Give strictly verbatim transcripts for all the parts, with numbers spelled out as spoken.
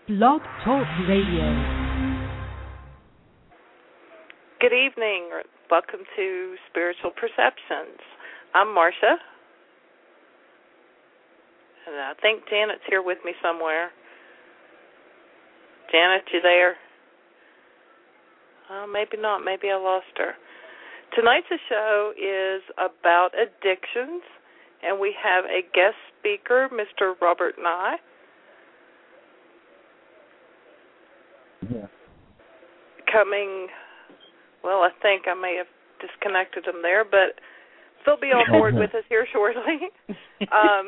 Blog Talk Radio. Good evening. Welcome to Spiritual Perceptions. I'm Marcia, and I think Janet's here with me somewhere. Janet, you there? Uh, maybe not. Maybe I lost her. Tonight's show is about addictions, and we have a guest speaker, Mister Robert Nye. Yeah. Coming, well, I think I may have disconnected him there, but they'll be on board with us here shortly. Um,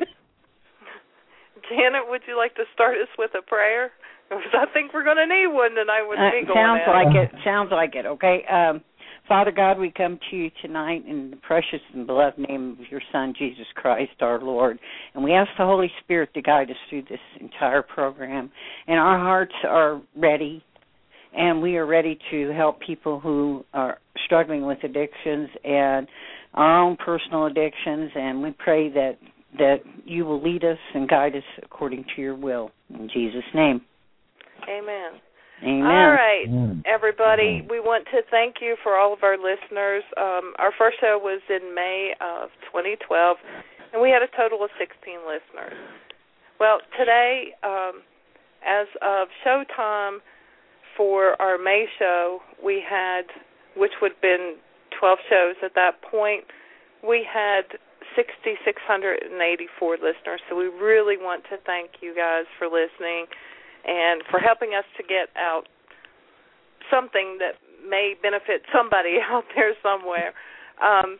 Janet, would you like to start us with a prayer? Because I think we're going to need one tonight with uh, me going Sounds out. like it. Sounds like it. Okay. Um, Father God, we come to you tonight in the precious and beloved name of your Son, Jesus Christ, our Lord. And we ask the Holy Spirit to guide us through this entire program. And our hearts are ready, and we are ready to help people who are struggling with addictions and our own personal addictions. And we pray that, that you will lead us and guide us according to your will. In Jesus' name. Amen. Amen. All right, Amen. everybody, we want to thank you for all of our listeners. Um, our first show was in May of twenty twelve, and we had a total of sixteen listeners. Well, today, um, as of showtime for our May show, we had, which would have been twelve shows at that point, we had six thousand six hundred eighty-four listeners. So we really want to thank you guys for listening and for helping us to get out something that may benefit somebody out there somewhere. Um,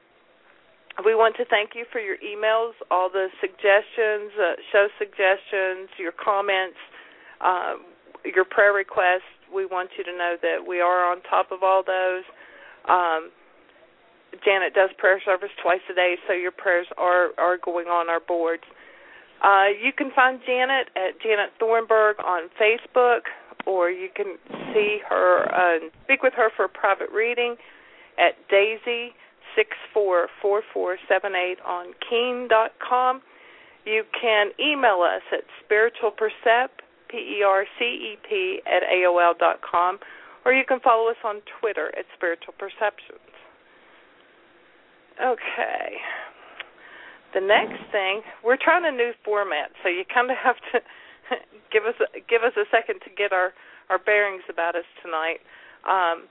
we want to thank you for your emails, all the suggestions, uh, show suggestions, your comments, uh, your prayer requests. We want you to know that we are on top of all those. Um, Janet does prayer service twice a day, so your prayers are, are going on our boards. Uh, you can find Janet at Janet Thornburg on Facebook, or you can see her uh, and speak with her for a private reading at Daisy six four four four seven eight on Keen dot com. You can email us at spiritualpercept, P E R C E P, at A O L dot com, or you can follow us on Twitter at Spiritual Perceptions. Okay. The next thing, we're trying a new format, so you kind of have to give us give us a second to get our, our bearings about us tonight. Um,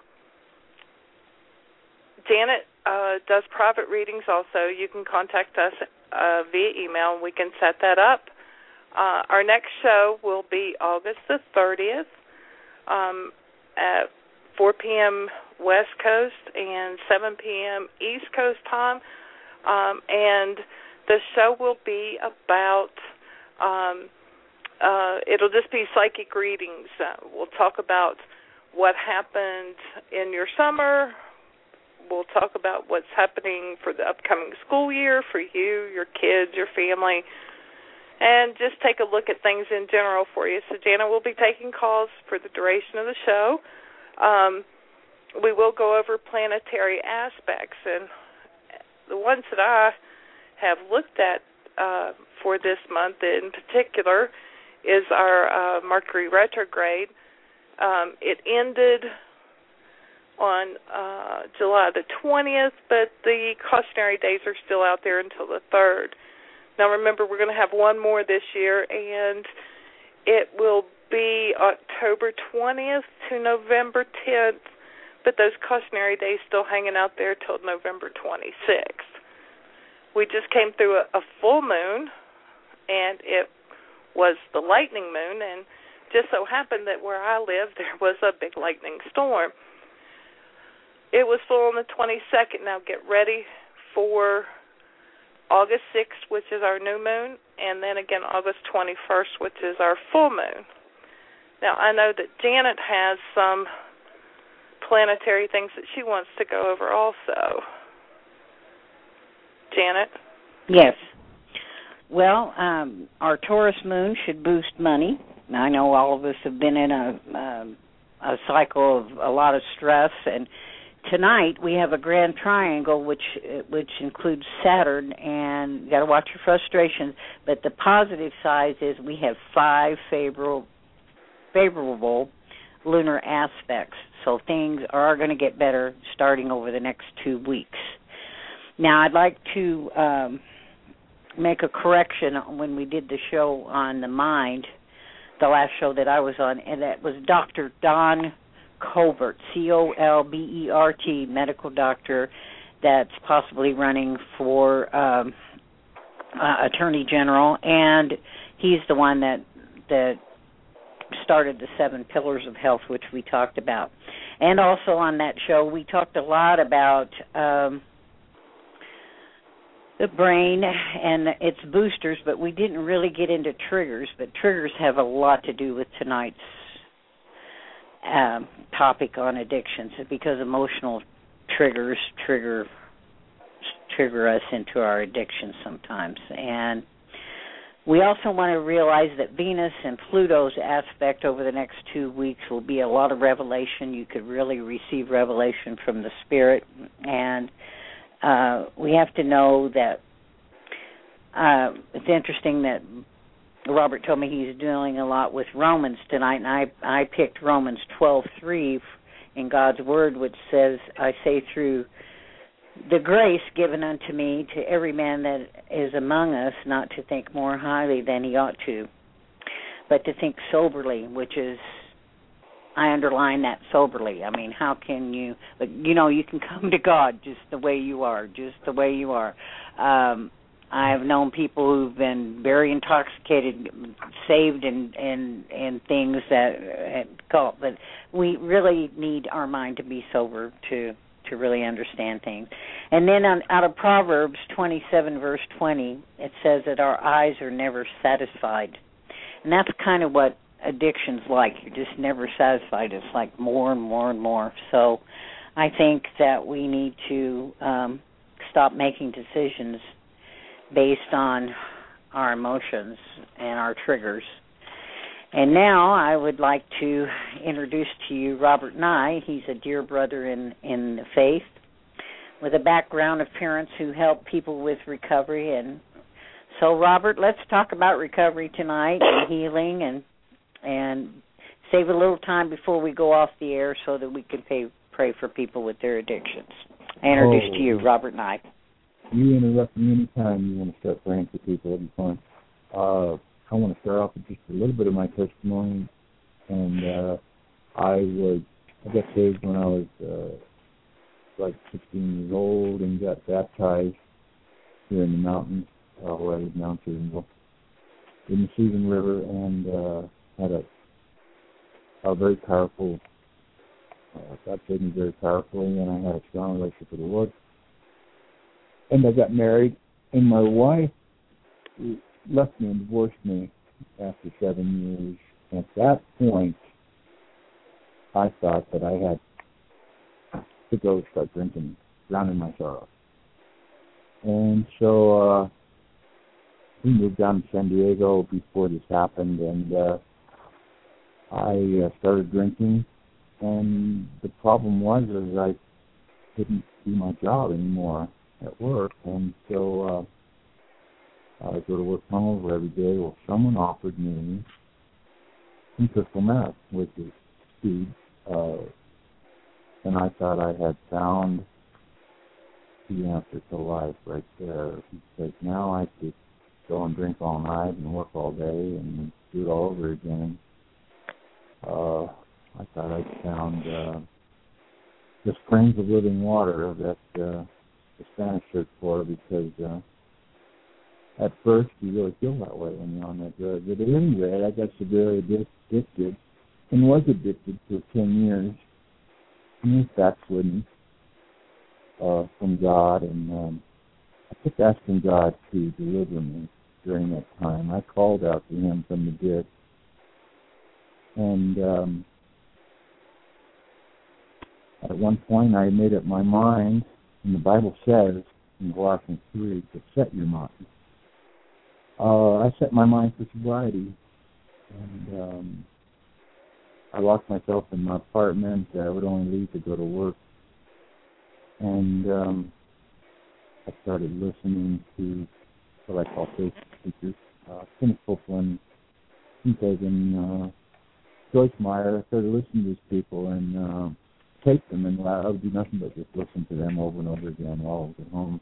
Janet uh, does private readings also. You can contact us uh, via email, and we can set that up. Uh, our next show will be August the thirtieth um, at four p.m. West Coast and seven p.m. East Coast time, um, and the show will be about, um, uh, it'll just be psychic readings. Uh, we'll talk about what happened in your summer. We'll talk about what's happening for the upcoming school year for you, your kids, your family, and just take a look at things in general for you. So Jana will be taking calls for the duration of the show. Um, we will go over planetary aspects, and the ones that I have looked at uh, for this month in particular is our uh, Mercury retrograde. Um, it ended on uh, July the twentieth, but the cautionary days are still out there until the third. Now remember, we're going to have one more this year, and it will be October twentieth to November tenth, but those cautionary days still hanging out there till November twenty-sixth. We just came through a, a full moon, and it was the lightning moon, and just so happened that where I live, there was a big lightning storm. It was full on the twenty-second. Now get ready for August sixth, which is our new moon, and then again August twenty-first, which is our full moon. Now, I know that Janet has some planetary things that she wants to go over also. Janet? Yes. Well, um, our Taurus moon should boost money. I know all of us have been in a, um, a cycle of a lot of stress, and tonight we have a grand triangle, which which includes Saturn, and you got to watch your frustrations. But the positive side is we have five favorable favorable lunar aspects. So things are going to get better starting over the next two weeks. Now, I'd like to um, make a correction when we did the show on the mind, the last show that I was on, and that was Doctor Don Colbert, C O L B E R T, medical doctor that's possibly running for um, uh, Attorney General, and he's the one that that started the seven pillars of health, which we talked about. And also on that show, we talked a lot about um, the brain and its boosters, but we didn't really get into triggers, but triggers have a lot to do with tonight's um, topic on addictions, because emotional triggers trigger trigger us into our addictions sometimes. And we also want to realize that Venus and Pluto's aspect over the next two weeks will be a lot of revelation. You could really receive revelation from the Spirit. And uh, we have to know that uh, it's interesting that Robert told me he's dealing a lot with Romans tonight, and I, I picked Romans twelve three in God's Word, which says, I say through the grace given unto me to every man that is among us, not to think more highly than he ought to, but to think soberly, which is, I underline that, soberly. I mean, how can you, but you know, you can come to God just the way you are, just the way you are. Um, I've known people who've been very intoxicated, saved in, in, in things that, but we really need our mind to be sober to to really understand things. And then on, out of Proverbs twenty-seven, verse twenty, it says that our eyes are never satisfied. And that's kind of what addiction's like. You're just never satisfied. It's like more and more and more. So I think that we need to um, stop making decisions based on our emotions and our triggers. And now I would like to introduce to you Robert Nye. He's a dear brother in, in the faith with a background of parents who help people with recovery. And so, Robert, let's talk about recovery tonight and healing, and and save a little time before we go off the air so that we can pay, pray for people with their addictions. I introduce oh, to you Robert Nye. You interrupt me anytime you want to start praying for people. It'll be fun. Uh, I want to start off with just a little bit of my testimony. And uh, I was, I got saved when I was uh, like sixteen years old and got baptized here in the mountains, uh, where I live now in the Susan River, and uh, had a, a very powerful, uh, God saved me very powerfully, and I had a strong relationship with the Lord. And I got married, and my wife left me and divorced me after seven years. At that point, I thought that I had to go start drinking, drowning my sorrow. And so uh, we moved down to San Diego before this happened, and uh, I uh, started drinking. And the problem was is I couldn't do my job anymore at work, and so uh, I go to work hungover every day. Well, someone offered me some crystal meth, which is speed, uh, and I thought I had found the answer to life right there, because now I could go and drink all night and work all day and do it all over again. Uh, I thought I'd found uh, the springs of living water that uh, the Spanish search for, because uh, at first you really feel that way when you're on that drug. But at any rate, I got severely addicted and was addicted for ten years. And was backslidden uh, from God, and um, I kept asking God to deliver me during that time. I called out to Him from the ditch, and um, at one point I made up my mind, and the Bible says in Colossians three to set your mind. Uh, I set my mind for sobriety, and um, I locked myself in my apartment. I would only leave to go to work, and um, I started listening to what I call faith speakers. Uh, Kenneth Copeland, Tim Fagan, uh, Joyce Meyer, I started listening to these people and uh, take them, and I would do nothing but just listen to them over and over again while I was at home.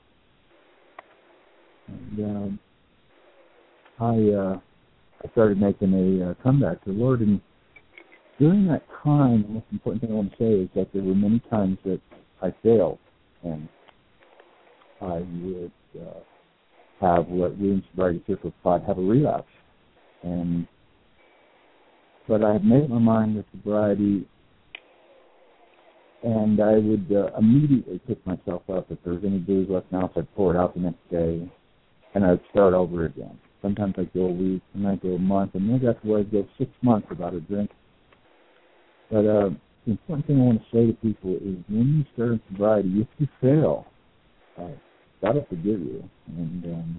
And um, I uh, I started making a uh, comeback to the Lord, and during that time, the most important thing I want to say is that there were many times that I failed, and I would uh, have what we in sobriety circles thought have a relapse. And but I had made up my mind with sobriety, and I would uh, immediately pick myself up. If there was any booze left in the house, I'd pour it out the next day, and I'd start over again. Sometimes I'd go a week, and I'd go a month, and maybe that's where I'd go six months without a drink. But uh, the important thing I want to say to people is when you start in sobriety, if you fail, uh, God will forgive you. And um,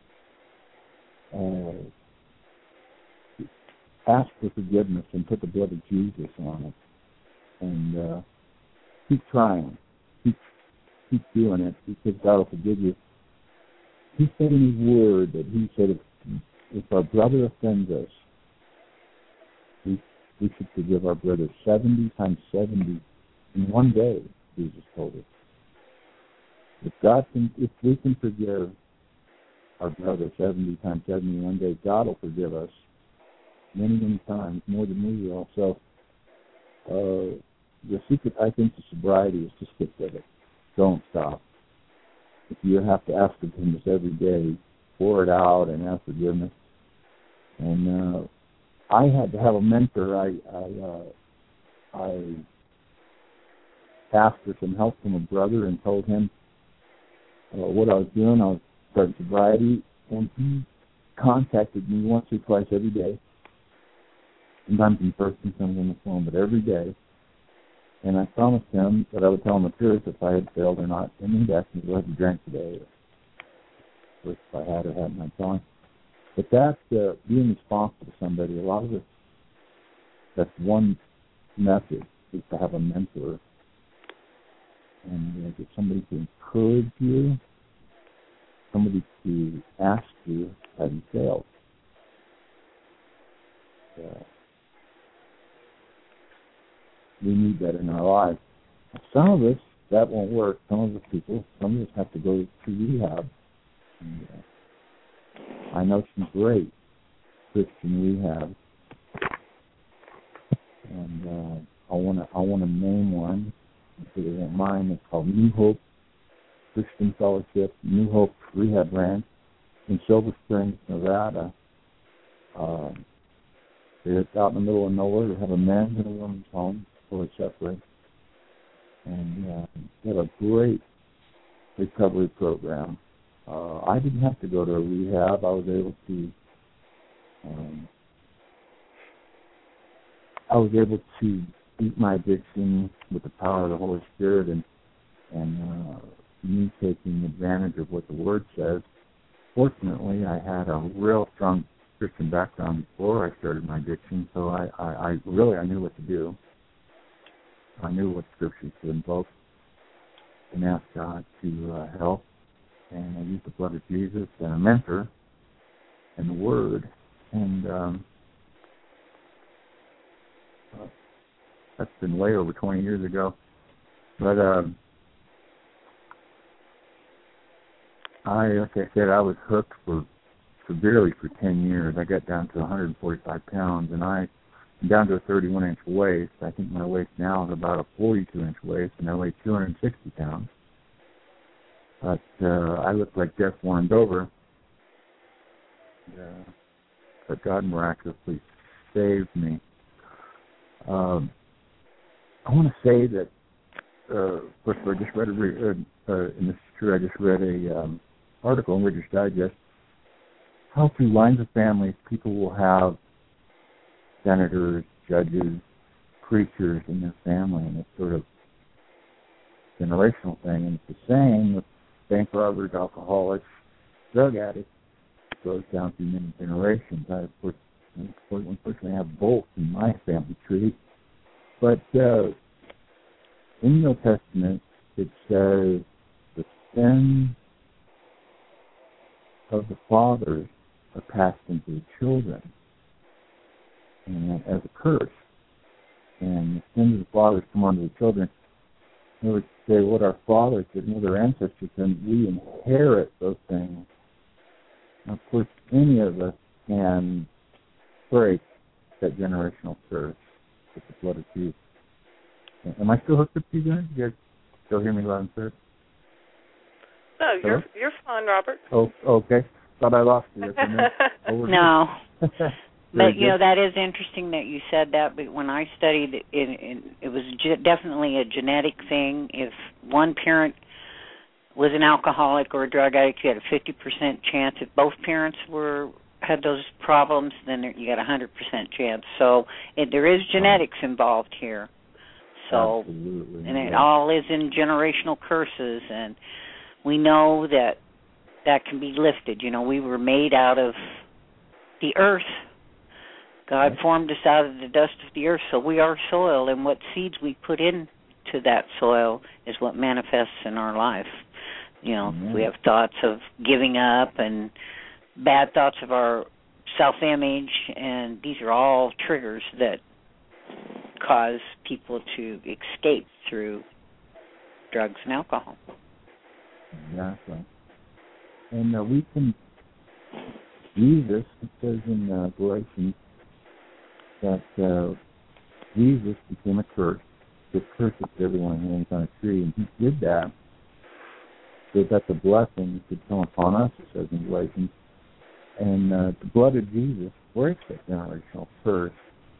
uh, ask for forgiveness and put the blood of Jesus on it. And uh, keep trying. Keep, keep doing it because God will forgive you. He said in His Word that He said if, if our brother offends us, we, we should forgive our brother seventy times seventy in one day, Jesus told us. If God can, if we can forgive our brother seventy times seventy in one day, God will forgive us many, many times, more than we will. So uh, the secret, I think, to sobriety is to stick with it. Don't stop. If you have to ask forgiveness every day, pour it out and ask forgiveness. And uh, I had to have a mentor. I I, uh, I asked for some help from a brother and told him uh, what I was doing. I was starting sobriety, and he contacted me once or twice every day. Sometimes in person, sometimes on the phone, but every day. And I promised him that I would tell him the truth if I had failed or not. And he'd ask me, "Well, have you drank today?" Or if I had or hadn't, I'd tell him. But that's uh, being responsible to somebody. A lot of it, that's one method, is to have a mentor. And uh, get somebody to encourage you, somebody to ask you, have you failed? Uh, we need that in our lives. Some of us, that won't work. Some of us people, some of us have to go to rehab. And, uh, I know some great Christian rehab, and uh, I want to I want to name one, if you don't mind. It's called New Hope Christian Fellowship, New Hope Rehab Branch in Silver Springs, Nevada. Uh, it's out in the middle of nowhere. They have a men's and a women's home, fully separate, and uh, they have a great recovery program. Uh, I didn't have to go to a rehab. I was able to. Um, I was able to beat my addiction with the power of the Holy Spirit, and and uh, me taking advantage of what the Word says. Fortunately, I had a real strong Christian background before I started my addiction, so I, I, I really I knew what to do. I knew what scriptures to invoke and ask God to uh, help. And I used the blood of Jesus and a mentor and the Word. And um, uh, that's been way over twenty years ago. But um, I, like I said, I was hooked for severely for ten years. I got down to one hundred forty-five pounds, and I, I'm down to a thirty-one inch waist. I think my waist now is about a forty-two inch waist, and I weigh two hundred sixty pounds. But uh, I look like death warmed over. Uh, but God miraculously saved me. Um, I want to say that, uh, first of all, I just read a, uh, uh, and this is true, I just read a um, article in Reader's Digest, how through lines of families people will have senators, judges, preachers in their family, and it's sort of a generational thing. And it's the same with bank robbers, alcoholics, drug addicts. It goes down through many generations. I, of course, unfortunately, have both in my family tree. But uh, in the New Testament, it says the sin of the fathers are passed into the children, and as a curse. and the sins of the fathers come on to the children. They would say what our fathers did and what their ancestors did, and we inherit those things. And of course, any of us can break that generational curse with the blood of Jesus. Am I still hooked up to you guys? You guys still hear me loud and clear? No, you're Hello? You're fine, Robert. Oh, okay. Thought I lost you. No. But, you know, that is interesting that you said that, but when I studied it, it, it was ge- definitely a genetic thing. If one parent was an alcoholic or a drug addict, you had a fifty percent chance. If both parents were had those problems, then you got a one hundred percent chance. So it, there is genetics involved here. So, Absolutely. and it yeah. all is in generational curses, and we know that that can be lifted. You know, we were made out of the earth. God formed us out of the dust of the earth, so we are soil, and what seeds we put into that soil is what manifests in our life. You know, mm-hmm. we have thoughts of giving up and bad thoughts of our self-image, and these are all triggers that cause people to escape through drugs and alcohol. Exactly. And uh, we can use this, it says in uh, Galatians, that uh, Jesus became a curse, the curse of everyone who hangs on a tree, and he did that so that the blessing could come upon us, it says in Galatians. And uh, the blood of Jesus breaks that generational curse.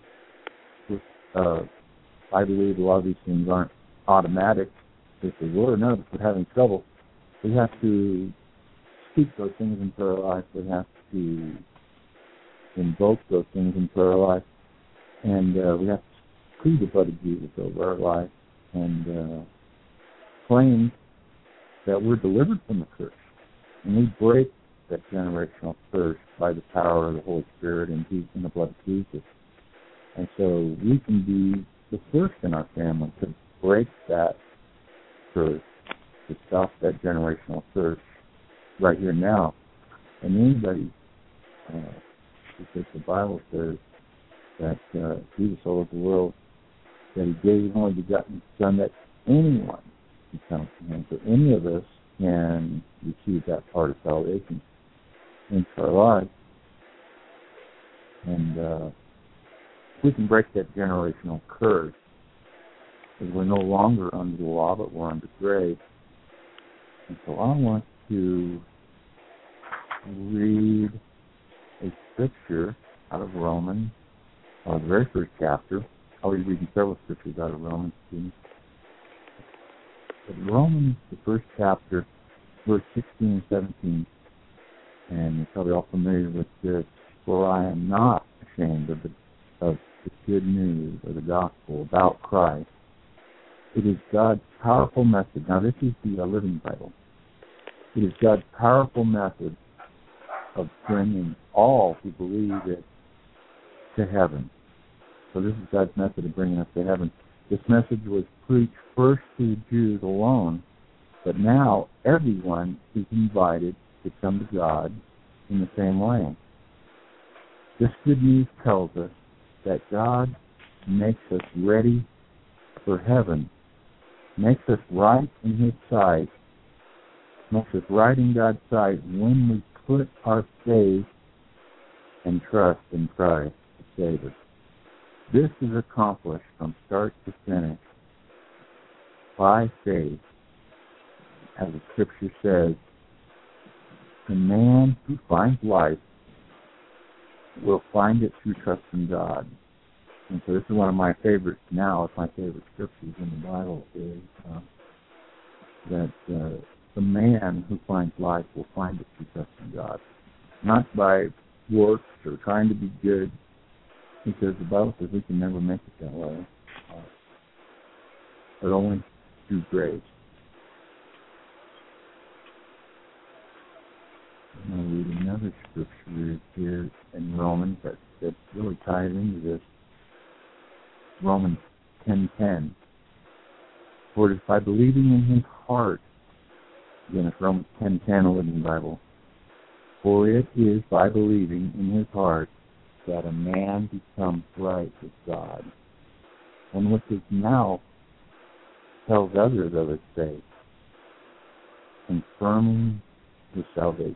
Uh, I believe a lot of these things aren't automatic. If they were, none of us would have any trouble. We have to speak those things into our life. We have to invoke those things into our life. And uh, we have to plead the blood of Jesus over our life and uh, claim that we're delivered from the curse. And we break that generational curse by the power of the Holy Spirit and, Jesus, and the blood of Jesus. And so we can be the first in our family to break that curse, to stop that generational curse right here now. And anybody, uh, because the Bible says that uh, Jesus so loved the world that he gave his only begotten Son, that anyone can come to him. So any of us can receive that part of salvation into our lives. And uh, we can break that generational curse, because we're no longer under the law, but we're under grace. And so I want to read a scripture out of Romans, uh, the very first chapter. I'll be reading several scriptures out of Romans. But Romans, the first chapter, verse sixteen and seventeen, and you're probably all familiar with this. For I am not ashamed of the, of the good news of the gospel about Christ. It is God's powerful message. Now, this is the uh, Living Bible. It is God's powerful method of bringing all who believe it to heaven. So this is God's method of bringing us to heaven. This message was preached first to the Jews alone, but now everyone is invited to come to God in the same way. This good news tells us that God makes us ready for heaven, makes us right in his sight, makes us right in God's sight when we put our faith and trust in Christ to save us. This is accomplished from start to finish by faith. As the scripture says, the man who finds life will find it through trust in God. And so this is one of my favorites now. It's my favorite scriptures in the Bible is uh, that uh, the man who finds life will find it through trust in God. Not by works or trying to be good, because the Bible says we can never make it that way, uh, but only through grace. I'm going to read another scripture here in Romans that, that really ties into this. Romans ten ten. For it is by believing in his heart, again it's Romans ten ten, a Living Bible, for it is by believing in his heart that a man becomes right with God. and with his mouth tells others of his faith, confirming his salvation.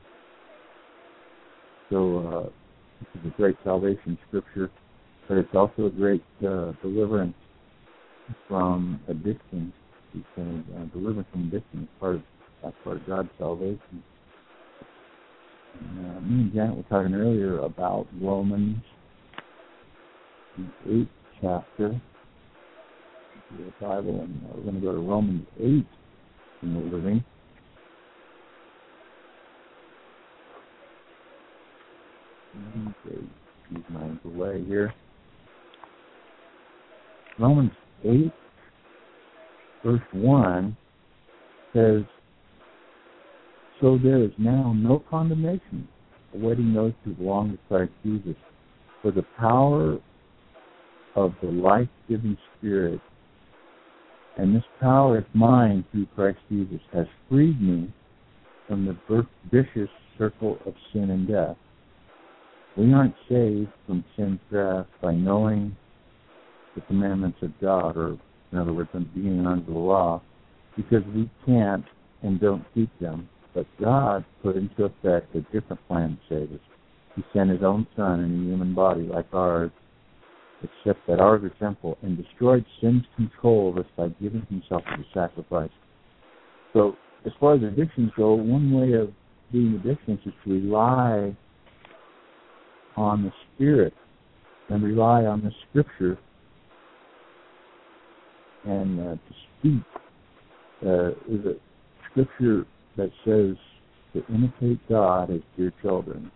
So uh, this is a great salvation scripture, but it's also a great uh, deliverance from addiction. Because uh, deliverance from addiction is part of that's part of God's salvation. And, uh, me and Janet were talking earlier about Romans, the eighth chapter. The Bible, and uh, we're going to go to Romans eight in the living. Okay, use my delay here. Romans eight, verse one says, "So there is now no condemnation awaiting those who belong to Christ Jesus, for the power of the life-giving Spirit, and this power is mine through Christ Jesus, has freed me from the vicious circle of sin and death." We aren't saved from sin's grasp by knowing the commandments of God, or in other words, being under the law, because we can't and don't keep them. But God put into effect a different plan to save us. He sent his own Son in a human body like ours, except that ours is simple, and destroyed sin's control of us by giving himself as a sacrifice. So as far as addictions go, one way of being addictions is to rely on the Spirit and rely on the Scripture and uh, to speak. Uh, is a Scripture that says to imitate God as dear children.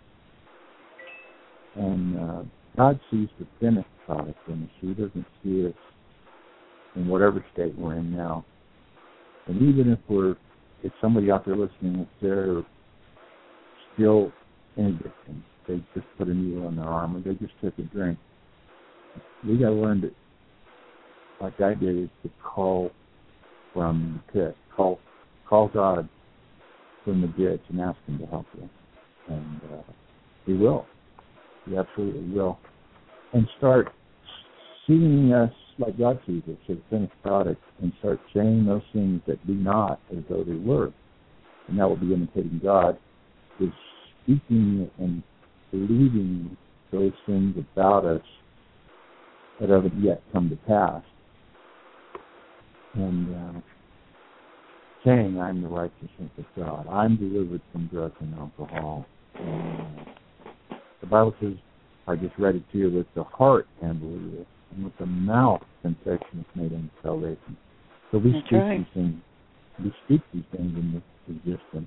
And uh, God sees the finished product in us. He doesn't see us in whatever state we're in now. And even if we're, if somebody out there listening, if they're still in addiction, they just put a needle on their arm, or they just took a drink, we got to learn to, like I did, is to call from the pit, call, call God from the ditch and ask him to help you. And uh, he will. He absolutely will. And start seeing us like God sees us, as a finished product, and start saying those things that be not as though they were. And that will be imitating God, is speaking and believing those things about us that haven't yet come to pass. And uh, saying, I'm the righteousness of God. I'm delivered from drugs and alcohol. And, uh, the Bible says, I just read it to you, with the heart and believe, and with the mouth confession is made unto salvation. So we That's speak right. these things. We speak these things into existence.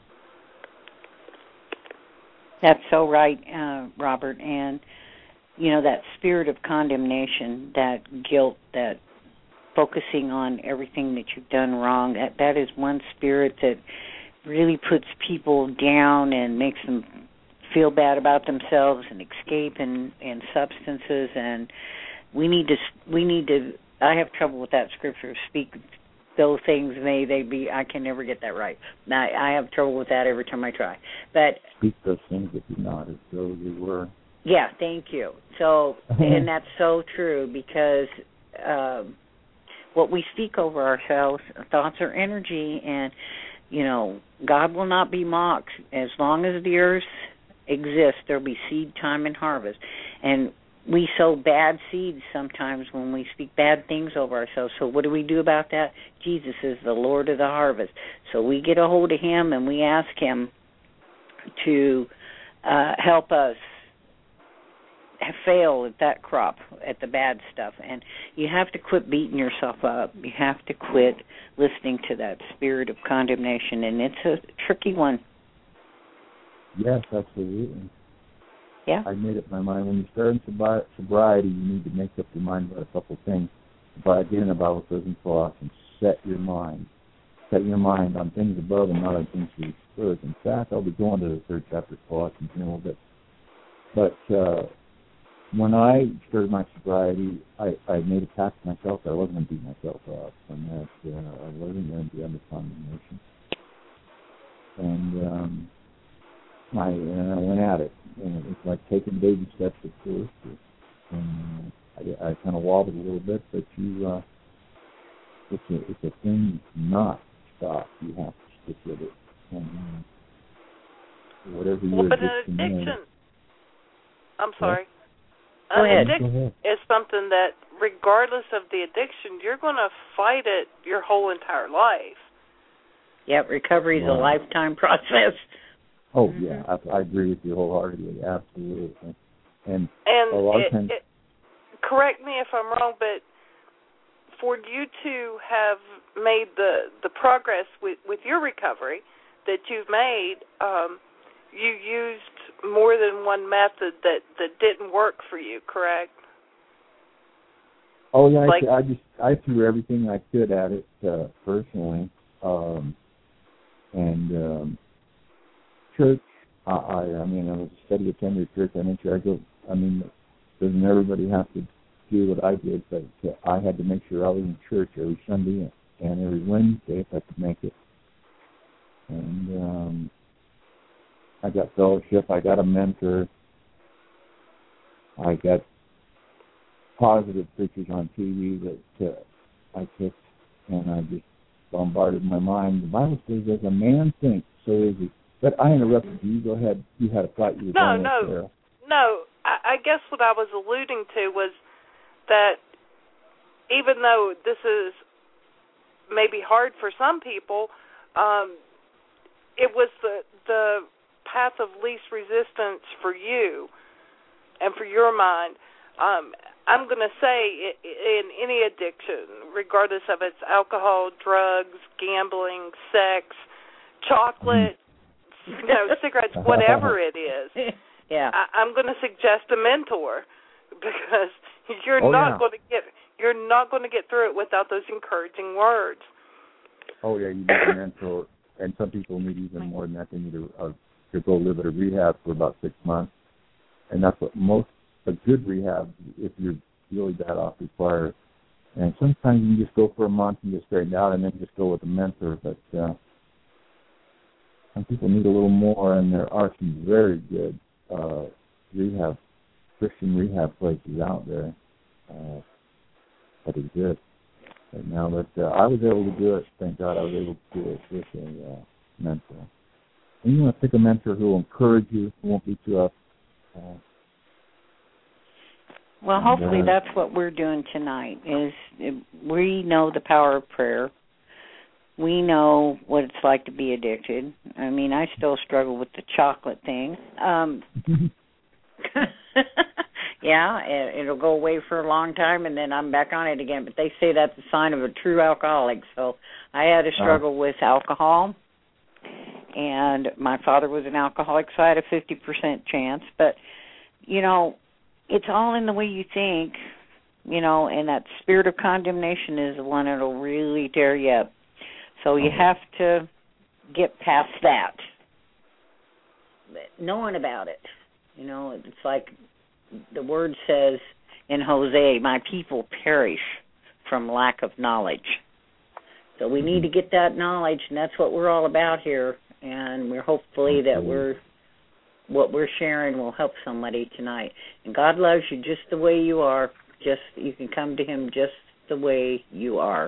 That's so right, uh, Robert. And, you know, that spirit of condemnation, that guilt, that focusing on everything that you've done wrong, that, that is one spirit that really puts people down and makes them feel bad about themselves and escape and, and substances. And we need to, we need to, I have trouble with that scripture, speak those things, may they be, I can never get that right. I, I have trouble with that every time I try. But speak those things that be not as though they were. Yeah, thank you. So, and that's so true, because um, what we speak over ourselves, thoughts are energy, and, you know, God will not be mocked. As long as the earth exists, there'll be seed time and harvest. And we sow bad seeds sometimes when we speak bad things over ourselves. So what do we do about that? Jesus is the Lord of the harvest. So we get a hold of him and we ask him to uh, help us fail at that crop, at the bad stuff. And you have to quit beating yourself up. You have to quit listening to that spirit of condemnation, and it's a tricky one. Yes, absolutely. Yeah. I made up my mind. When you start in sobri- sobriety, you need to make up your mind about a couple of things. But again, the Bible says in Colossians, set your mind. Set your mind on things above and not on things beneath the earth. In fact, I'll be going to the third chapter of Colossians in a little bit. But uh, when I started my sobriety, I, I made a pact to myself that I wasn't going to beat myself up, and that uh, I wasn't going to be under condemnation. And um, I, and I went at it. And it was like taking baby steps at first. And I, I kind of wobbled a little bit, but you, uh, it's a, it's a thing not to stop. You have to stick with it. And, uh, whatever your well, but addiction an addiction, is. I'm sorry. Yeah. Go an ahead. addiction Go ahead. is something that, regardless of the addiction, you're going to fight it your whole entire life. Yeah, recovery is Wow. a lifetime process. Oh, mm-hmm. yeah, I, I agree with you wholeheartedly, absolutely. And, and a lot it, of times... It, correct me if I'm wrong, but for you to have made the, the progress with, with your recovery that you've made, um, you used more than one method that, that didn't work for you, correct? Oh, yeah, like, I, I just I threw everything I could at it uh, personally. Um, and um, church, I, I, I mean, I was a steady attender at church. I made sure I go, I mean, doesn't everybody have to do what I did, but uh, I had to make sure I was in church every Sunday and every Wednesday if I could make it. And um, I got fellowship. I got a mentor. I got positive preachers on T V that uh, I took, and I just bombarded my mind. The Bible says, as a man thinks, so is he. But I interrupted you. Go ahead. You had a thought you were no, going no, with there. no. I, I guess what I was alluding to was that even though this is maybe hard for some people, um, it was the the path of least resistance for you and for your mind. Um, I'm going to say in any addiction, regardless of it's alcohol, drugs, gambling, sex, chocolate, you know, cigarettes, whatever it is, yeah. I, I'm going to suggest a mentor because you're oh, not yeah. going to get you're not going to get through it without those encouraging words. Oh yeah, you need a mentor, and some people need even more than that. They need a, a, to go live at a rehab for about six months, and that's what most. A good rehab, if you're really bad off, requires. And sometimes you can just go for a month and get straightened out and then just go with a mentor. But uh, some people need a little more, and there are some very good uh, rehab, Christian rehab places out there uh, that exist. Right now, but uh, I was able to do it. Thank God I was able to do it with a uh, mentor. And you want to pick a mentor who will encourage you, who won't beat you up. Uh, Well, hopefully that's what we're doing tonight is we know the power of prayer. We know what it's like to be addicted. I mean, I still struggle with the chocolate thing. Um, yeah, it, it'll go away for a long time, and then I'm back on it again. But they say that's a sign of a true alcoholic. So I had a struggle with alcohol, and my father was an alcoholic, so I had a fifty percent chance. But, you know, it's all in the way you think, you know, and that spirit of condemnation is the one that'll really tear you up. So you have to get past that, knowing about it. You know, it's like the word says in Hosea, my people perish from lack of knowledge. So we need to get that knowledge, and that's what we're all about here. And we're hopefully that we're what we're sharing will help somebody tonight. And God loves you just the way you are. Just you can come to Him just the way you are.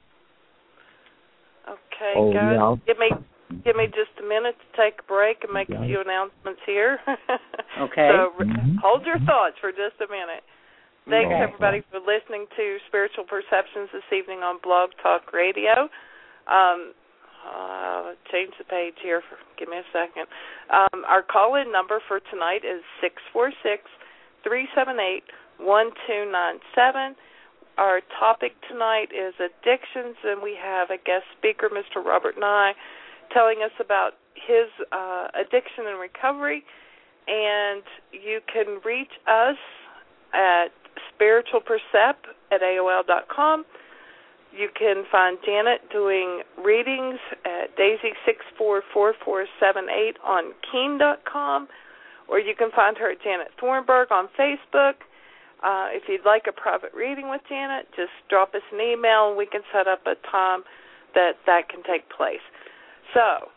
Okay, oh, guys, yeah. give me give me just a minute to take a break and make a few announcements here. Okay. So mm-hmm. hold your thoughts for just a minute. Thanks, okay. everybody, for listening to Spiritual Perceptions this evening on Blog Talk Radio. Um, uh, change the page here. For, give me a second. Um, our call-in number for tonight is six four six, three seven eight, one two nine seven. Our topic tonight is addictions, and we have a guest speaker, Mister Robert Nye, telling us about his uh, addiction and recovery. And you can reach us at spiritualpercept at A O L dot com. You can find Janet doing readings at daisy six four four four seven eight on keen dot com, or you can find her at Janet Thornburg on Facebook. Uh, if you'd like a private reading with Janet, just drop us an email and we can set up a time that that can take place. So,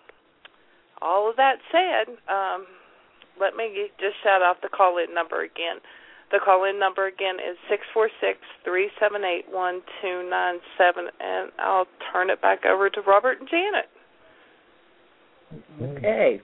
all of that said, um, let me just shout out the call-in number again. The call-in number again is six four six, three seven eight, one two nine seven, and I'll turn it back over to Robert and Janet. Okay.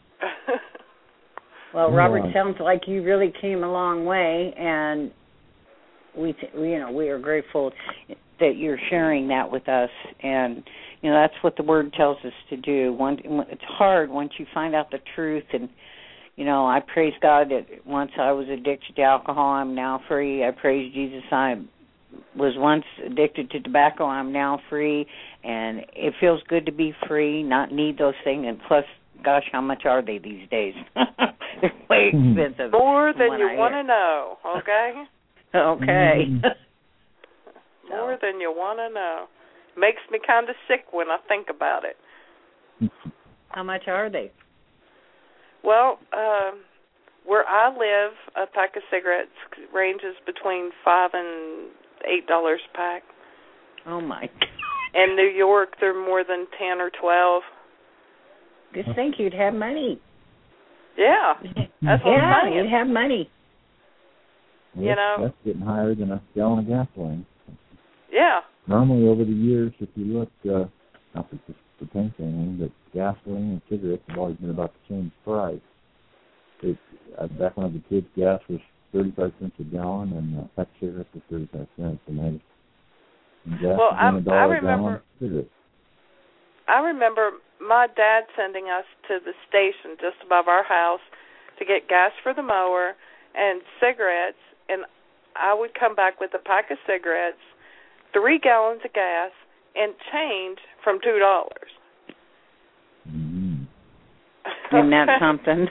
Well, Robert, sounds like you really came a long way, and we, you know, we are grateful that you're sharing that with us. And you know, that's what the Word tells us to do. One, it's hard once you find out the truth. And you know, I praise God that once I was addicted to alcohol, I'm now free. I praise Jesus. I was once addicted to tobacco. I'm now free, and it feels good to be free, not need those things. And plus, gosh, how much are they these days? They're way expensive. More than you want to know, okay? Okay. More than you want to know. Makes me kind of sick when I think about it. How much are they? Well, uh, where I live, a pack of cigarettes ranges between five and eight dollars a pack. Oh my! In New York, they're more than ten or twelve. Just think, you'd have money. Yeah, that's what yeah, I'm saying. You'd have money. Well, you know, that's getting higher than a gallon of gasoline. Yeah. Normally, over the years, if you look, uh, not for just for paint anything, but gasoline and cigarettes have always been about the same price. It, uh, back when I was a kid, gas was thirty-five cents a gallon, and uh, pack of cigarettes was thirty-five cents. And then gas well, was I, a dollar I a remember. gallon. I remember my dad sending us to the station just above our house to get gas for the mower and cigarettes, and I would come back with a pack of cigarettes, three gallons of gas, and change from two dollars. Mm-hmm. Isn't that something?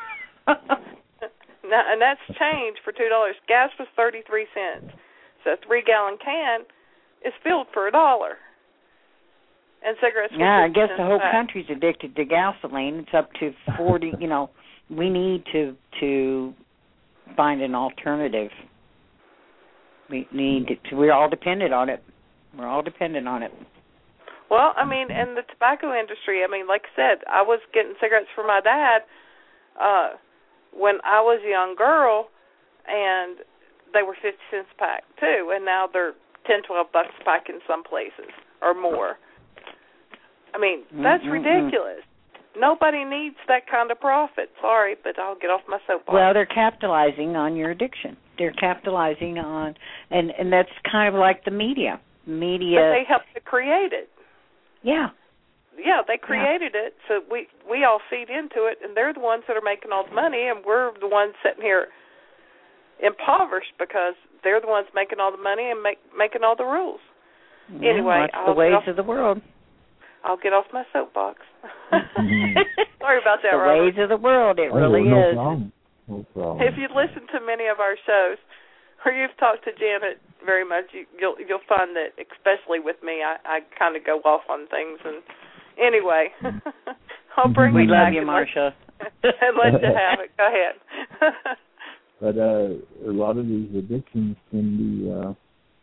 Now, and that's change for two dollars. Gas was thirty-three cents, so a three-gallon can is filled for a dollar. And cigarettes. Yeah, I guess the whole back. country's addicted to gasoline. It's up to forty. You know, we need to to find an alternative. We need to. We're all dependent on it. We're all dependent on it. Well, I mean, in the tobacco industry, I mean, like I said, I was getting cigarettes for my dad uh, when I was a young girl, and they were fifty cents a pack too, and now they're ten, twelve bucks a pack in some places or more. I mean, that's Mm-mm-mm. ridiculous. Nobody needs that kind of profit. Sorry, but I'll get off my soapbox. Well, they're capitalizing on your addiction. They're capitalizing on, and, and that's kind of like the media. Media. But they helped to create it. Yeah. Yeah, they created yeah. it, so we we all feed into it, and they're the ones that are making all the money, and we're the ones sitting here impoverished because they're the ones making all the money and make, making all the rules. Yeah, anyway, that's I'll the ways off, of the world. I'll get off my soapbox. Sorry about that, the Robert. ways of the world, it oh, really no is. Problem. No problem. If you listen to many of our shows, or you've talked to Janet very much, you, you'll you'll find that, especially with me, I, I kind of go off on things. And anyway, I'll bring we it love back you, and Marsha. Let, and let you have it. Go ahead. But uh, a lot of these addictions can be uh,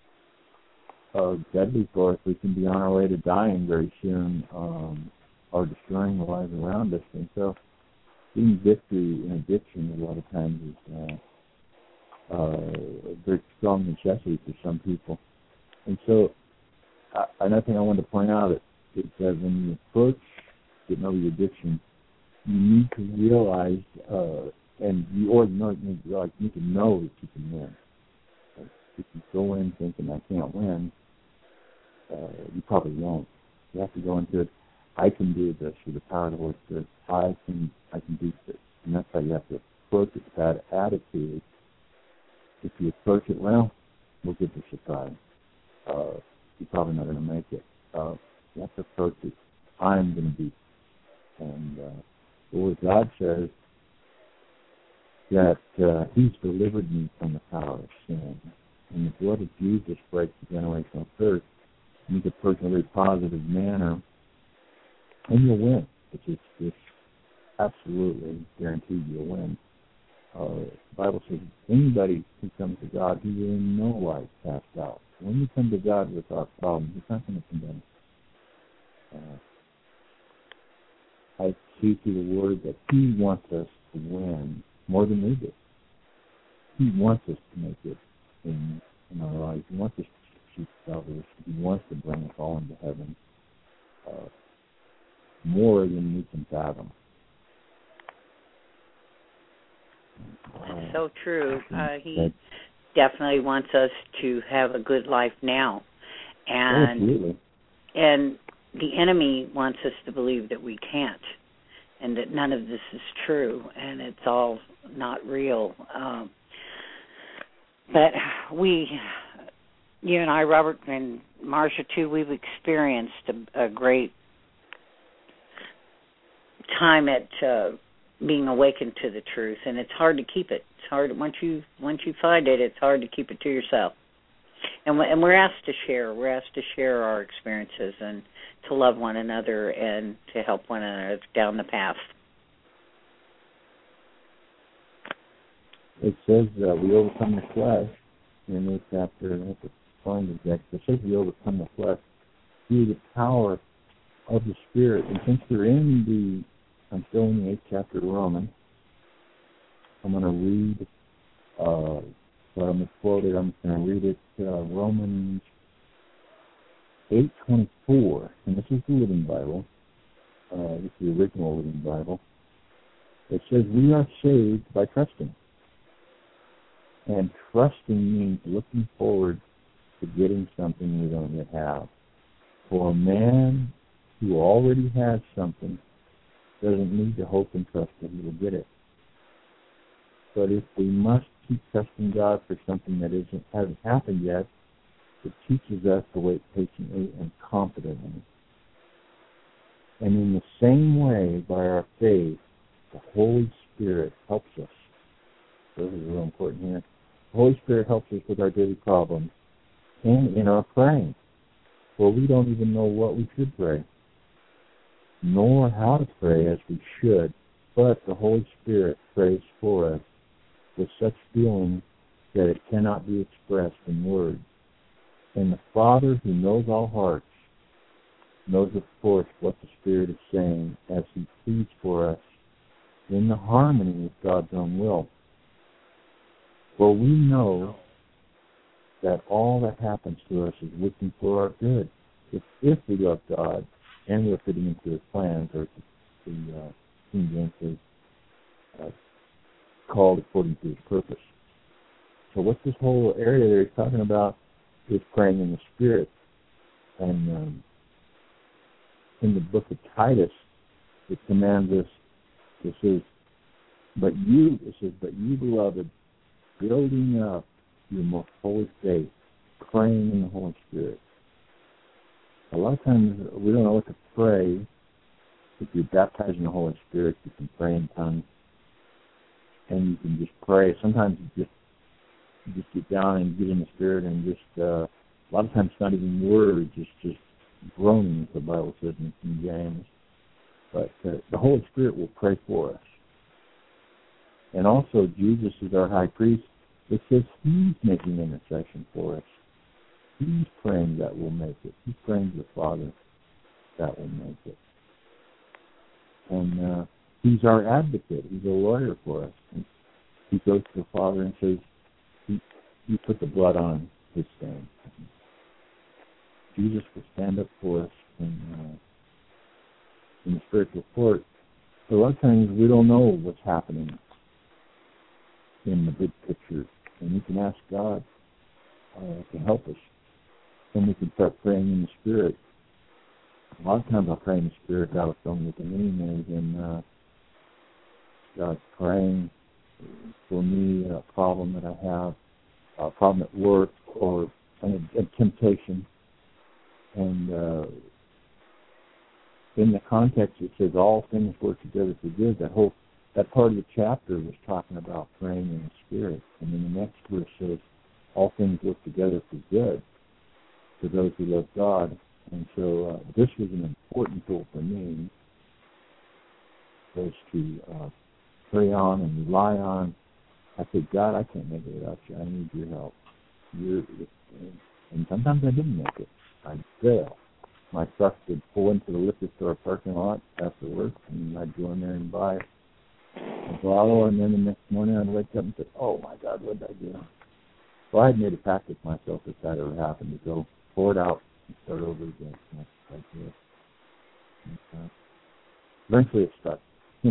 uh, deadly for us. We can be on our way to dying very soon, um, or destroying the lives around us. And so, getting victory in addiction a lot of times is uh, uh, a very strong necessity for some people. And so, uh, another thing I wanted to point out is, is that when you approach getting over your addiction, you need to realize, uh, and you already know, you need to realize, you need to know that you can win. If you go in thinking I can't win, uh, you probably won't. You have to go into it. I can do this with the power of the Holy Spirit. I can, I can do this, and that's how you have to approach it. That attitude. If you approach it, well, we'll get the surprise. Uh, you're probably not going to make it. Uh, you have to approach it. I'm going to beat it. And uh, the Word of God says that uh, He's delivered me from the power of sin. And the blood of Jesus breaks the generational curse. You need to approach in a very positive manner, and you'll win. It's just, it's absolutely guaranteed you'll win. Uh, the Bible says anybody who comes to God, He will in no wise cast out. When you come to God without problem, He's not going to condemn you. Uh, I see through the Word that He wants us to win more than we do. He wants us to make it in, in our lives. He wants us to seek salvation. He wants to bring us all into heaven uh, more than we can fathom. That's so true. Uh, he definitely wants us to have a good life now. And, Absolutely. and the enemy wants us to believe that we can't and that none of this is true and it's all not real. Um, but we, you and I, Robert, and Marcia, too, we've experienced a, a great time at uh, being awakened to the truth, and it's hard to keep it. It's hard once you once you find it. It's hard to keep it to yourself. And, we, and we're asked to share. We're asked to share our experiences and to love one another and to help one another down the path. It says that we overcome the flesh in this chapter. I have to find the text. It says we overcome the flesh through the power of the Spirit. And since we're in the, I'm still in the eighth chapter of Romans, I'm going to read, uh, so I'm going to quote it, I'm going to read it, uh, Romans eight twenty-four, and this is the Living Bible. Uh, this is the original Living Bible. It says, we are saved by trusting. And trusting means looking forward to getting something we don't yet have. For a man who already has something doesn't need to hope and trust that he will get it. But if we must keep trusting God for something that isn't hasn't happened yet, it teaches us to wait patiently and confidently. And in the same way, by our faith, the Holy Spirit helps us. This is real important here. The Holy Spirit helps us with our daily problems and in our praying. For we don't even know what we should pray, nor how to pray as we should, but the Holy Spirit prays for us with such feeling that it cannot be expressed in words. And the Father, who knows all hearts, knows, of course, what the Spirit is saying as He pleads for us in the harmony with God's own will. For we know that all that happens to us is working for our good, if, if we love God and we're fitting into His plans, or the uh, King James says, uh, called according to His purpose. So what this whole area there is talking about is praying in the Spirit. And um, in the book of Titus, it commands us, it says, but you, it says, but you, beloved, building up your most holy faith, praying in the Holy Spirit. A lot of times we don't know what to pray. If you're baptized in the Holy Spirit, you can pray in tongues, and you can just pray. Sometimes you just you just get down and get in the Spirit, and just uh, a lot of times it's not even words, it's just groaning, as the Bible says in King James. But uh, the Holy Spirit will pray for us. And also, Jesus is our high priest. It says He's making intercession for us. He's praying that we'll make it. He's praying to the Father that we'll make it. And uh, He's our advocate. He's a lawyer for us. And He goes to the Father and says, He, he put the blood on His stain. Jesus will stand up for us in, uh, in the spiritual court. But a lot of times we don't know what's happening in the big picture, and we can ask God uh, to help us. Then we can start praying in the Spirit. A lot of times I pray in the Spirit. God will show me what the meaning is, and uh, God's praying for me, a problem that I have, a problem at work, or a, a temptation. And uh, in the context, it says all things work together for good. That whole that part of the chapter was talking about praying in the Spirit. And then the next verse says all things work together for good for those who love God. And so uh, this was an important tool for me, was to uh, pray on and rely on. I said, God, I can't make it without you. I need your help. You're, and sometimes I didn't make it. I'd fail. My truck would pull into the liquor store parking lot after work, and I'd go in there and buy wallow, and then the next morning I'd wake up and say, oh, my God, what did I do? Well, I had made a pact with myself if that ever happened to go pour it out and start over again. And that's like it. And, uh, eventually it stuck.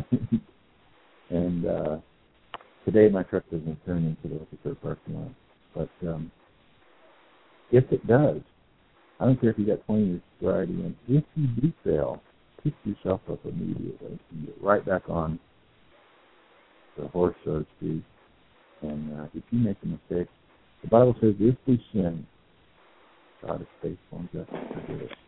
And uh, today my truck doesn't turn into the liquor parking lot. But um, if it does, I don't care if you got twenty years sobriety in, if you do fail, pick yourself up immediately and get right back on the horse, so to speak. And uh, if you make a mistake, the Bible says if we sin, God is faithful and just to forgive us.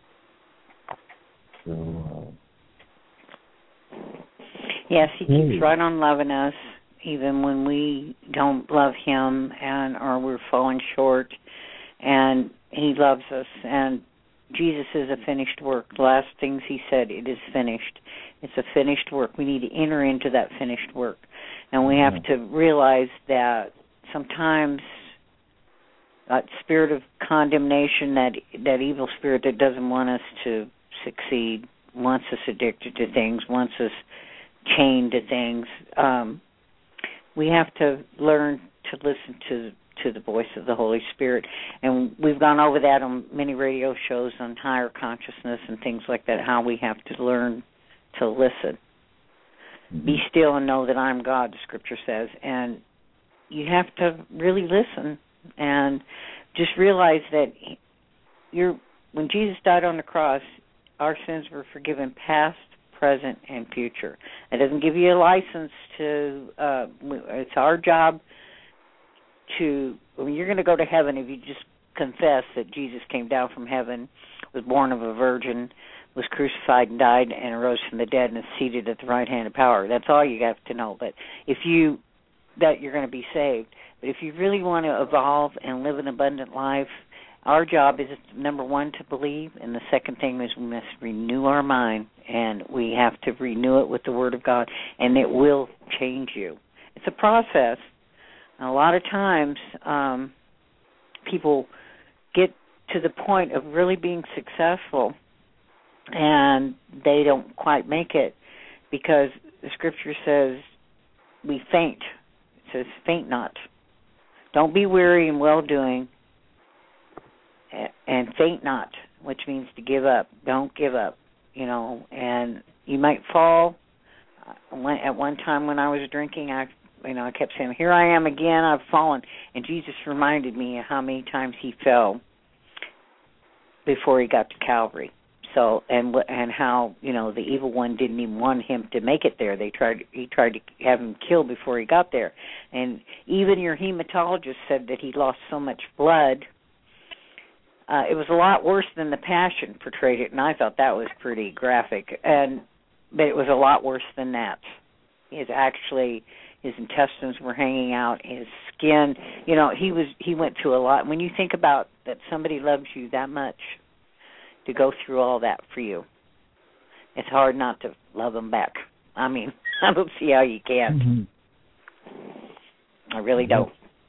So, uh, yes, He hey. keeps right on loving us, even when we don't love Him and or we're falling short. And He loves us. And Jesus is a finished work. The last things He said, it is finished. It's a finished work. We need to enter into that finished work. And we have to realize that sometimes that spirit of condemnation, that that evil spirit that doesn't want us to succeed, wants us addicted to things, wants us chained to things, um, we have to learn to listen to to the voice of the Holy Spirit. And we've gone over that on many radio shows on higher consciousness and things like that, how we have to learn to listen. Mm-hmm. Be still and know that I'm God, the Scripture says. And you have to really listen and just realize that you're, when Jesus died on the cross, our sins were forgiven past, present, and future. It doesn't give you a license to, uh, it's our job to, when you're going to go to heaven, if you just confess that Jesus came down from heaven, was born of a virgin, was crucified and died and arose from the dead and is seated at the right hand of power. That's all you have to know. But if you, that you're going to be saved. But if you really want to evolve and live an abundant life, our job is, number one, to believe, and the second thing is we must renew our mind, and we have to renew it with the Word of God, and it will change you. It's a process. And a lot of times um, people get to the point of really being successful, and they don't quite make it because the Scripture says we faint. It says, faint not. Don't be weary in well-doing, and faint not, which means to give up. Don't give up, you know, and you might fall. At one time when I was drinking, I, you know, I kept saying, here I am again, I've fallen. And Jesus reminded me how many times he fell before he got to Calvary. So, and and how, you know, the evil one didn't even want him to make it there. They tried, he tried to have him killed before he got there. And even your hematologist said that he lost so much blood. Uh, it was a lot worse than the Passion portrayed it, and I thought that was pretty graphic. And but it was a lot worse than that. His actually, his intestines were hanging out, his skin. You know, he was he went through a lot. When you think about that, somebody loves you that much to go through all that for you, it's hard not to love them back. I mean, I don't see how you can't. Mm-hmm. I really don't.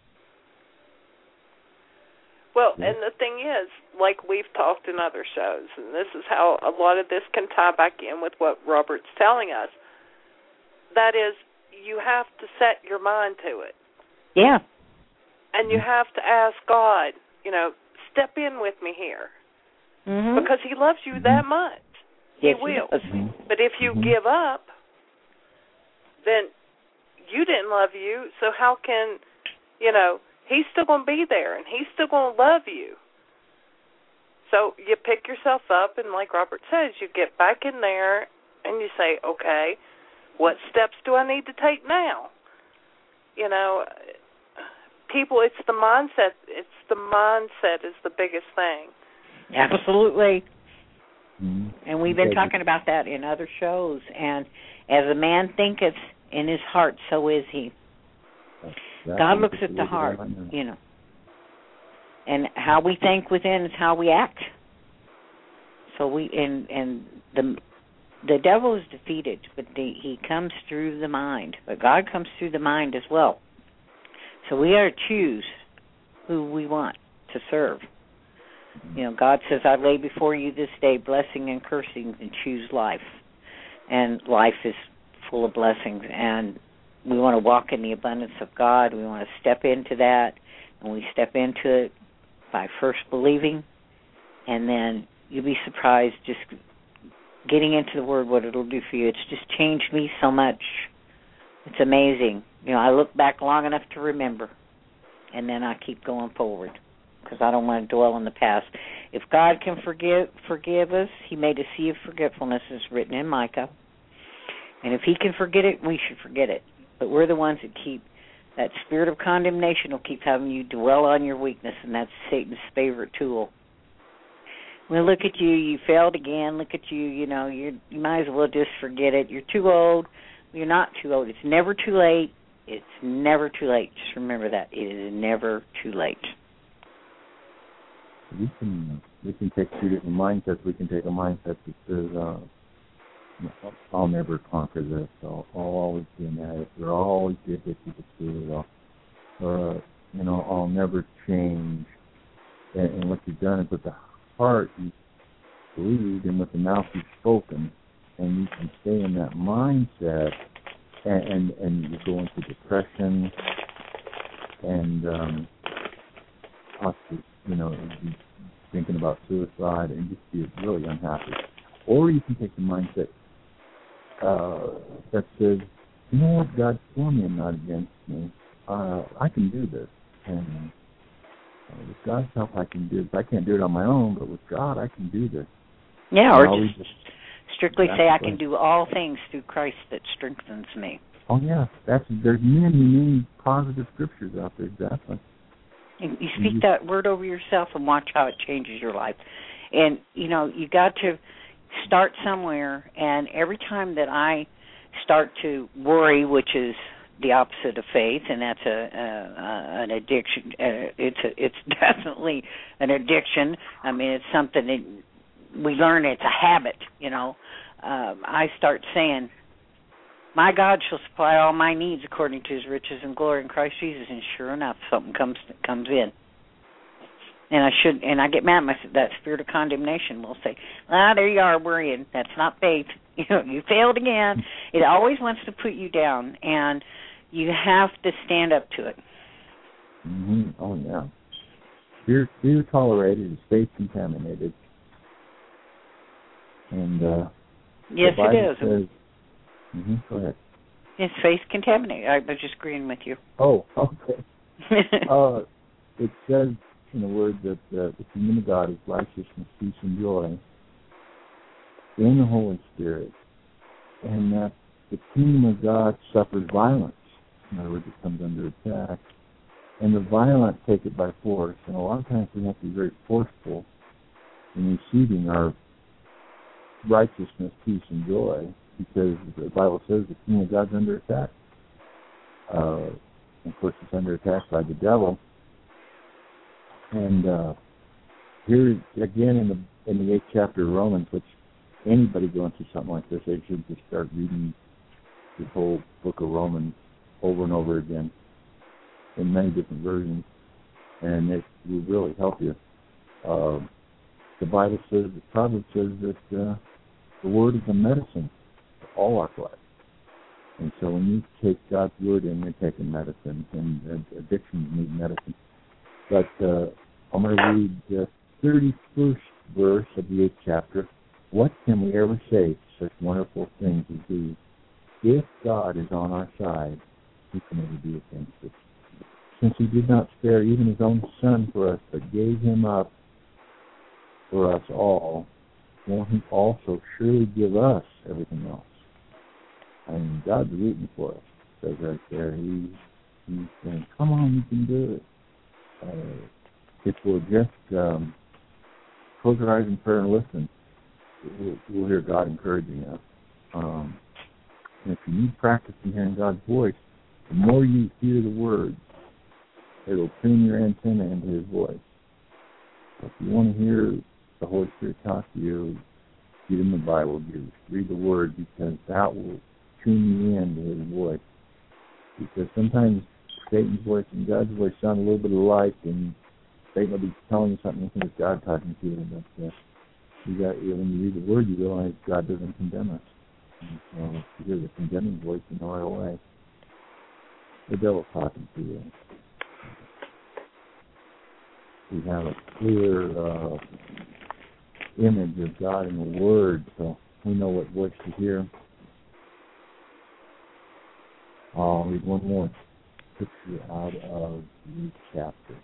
Well, and the thing is, like we've talked in other shows, and this is how a lot of this can tie back in with what Robert's telling us, that is, you have to set your mind to it. Yeah. And you have to ask God, you know, step in with me here. Mm-hmm. Because he loves you that much. Yes, he will. He does. But if you mm-hmm. give up, then you didn't love you, so how can, you know, he's still going to be there, and he's still going to love you. So you pick yourself up, and like Robert says, you get back in there, and you say, okay, what steps do I need to take now? You know, people, it's the mindset. It's the mindset is the biggest thing. Absolutely. Mm-hmm. And we've been talking about that in other shows. And as a man thinketh in his heart, so is he. That God looks at the heart, you know. And how we think within is how we act. So we and and the the devil is defeated, but the, he comes through the mind. But God comes through the mind as well. So we are to choose who we want to serve. You know, God says, I lay before you this day blessing and cursing, and choose life. And life is full of blessings, and we want to walk in the abundance of God. We want to step into that, and we step into it by first believing, and then you'll be surprised just getting into the Word, what it'll do for you. It's just changed me so much. It's amazing. You know, I look back long enough to remember, and then I keep going forward because I don't want to dwell in the past. If God can forgive forgive us, He made a sea of forgetfulness, as written in Micah. And if He can forget it, we should forget it. But we're the ones that keep, that spirit of condemnation will keep having you dwell on your weakness, and that's Satan's favorite tool. Well, look at you, you failed again. Look at you, you know, you you might as well just forget it. You're too old. You're not too old. It's never too late. It's never too late. Just remember that. It is never too late. We can we can take two different mindsets. We can take a mindset that says, uh, I'll never conquer this. I'll, I'll always be an addict. Or I'll always be addicted to food. Or, or uh, you know, I'll never change. And, and what you've done is with the heart you believed, and with the mouth you've spoken, and you can stay in that mindset, and and, and you go into depression, and um, possibly, you know, be thinking about suicide, and just be really unhappy. Or you can take the mindset uh, that says, you know what, God's for me and not against me. Uh, I can do this, and Uh, with God's help, I can do this. I can't do it on my own, but with God, I can do this. Yeah, or just, just strictly say, I way. can do all things through Christ that strengthens me. Oh, yeah. That's There's many, many positive scriptures out there, exactly. And you speak mm-hmm. that word over yourself and watch how it changes your life. And, you know, you got to start somewhere, and every time that I start to worry, which is the opposite of faith, and that's a, a, a an addiction. Uh, it's a, it's definitely an addiction. I mean, it's something that we learn. It's a habit, you know. Um, I start saying, "My God shall supply all my needs according to His riches and glory in Christ Jesus." And sure enough, something comes comes in. And I should, and I get mad at myself. That spirit of condemnation will say, "Ah, there you are worrying. That's not faith. You know, you failed again." It always wants to put you down, and you have to stand up to it. Mm-hmm. Oh, yeah. Fear, fear tolerated is faith contaminated. And uh, yes, it is. Says, mm-hmm, go ahead. It's faith contaminated. I was just agreeing with you. Oh, okay. uh, it says in the Word that uh, the kingdom of God is righteousness, peace, and joy in the Holy Spirit, and that the kingdom of God suffers violence. In other words, it comes under attack, and the violent take it by force. And a lot of times we have to be very forceful in receiving our righteousness, peace, and joy, because the Bible says the kingdom of God's under attack. Uh, of course, it's under attack by the devil. And uh, here again in the in the eighth chapter of Romans, which anybody going through something like this, they should just start reading the whole book of Romans over and over again in many different versions, and it will really help you. Uh, the Bible says, the Proverbs says that uh, the Word is a medicine for all our flesh. And so when you take God's Word in, you're taking medicine, and, and addictions need medicine. But uh, I'm going to read the thirty-first verse of the eighth chapter. What can we ever say to such wonderful things as these? If God is on our side, who can ever be against us? Since He did not spare even His own Son for us, but gave Him up for us all, won't He also surely give us everything else? I mean, God's rooting for us. It says right there, He, He's saying, come on, you can do it. Uh, if we'll just um, close our eyes in prayer and listen, we'll, we'll hear God encouraging us. Um, and if you need practice in hearing God's voice, the more you hear the words, it'll tune your antenna into His voice. So if you want to hear the Holy Spirit talk to you, get in the Bible, read the Word, because that will tune you into His voice. Because sometimes Satan's voice and God's voice sound a little bit alike, and Satan will be telling you something, you think it's God talking to you. But uh, you got, when you read the Word, you realize God doesn't condemn us. And so if you hear the condemning voice, you know right away. The devil's talking to you. We have a clear uh, image of God in the Word, so we know what voice to hear. I'll read one more scripture out of Luke chapter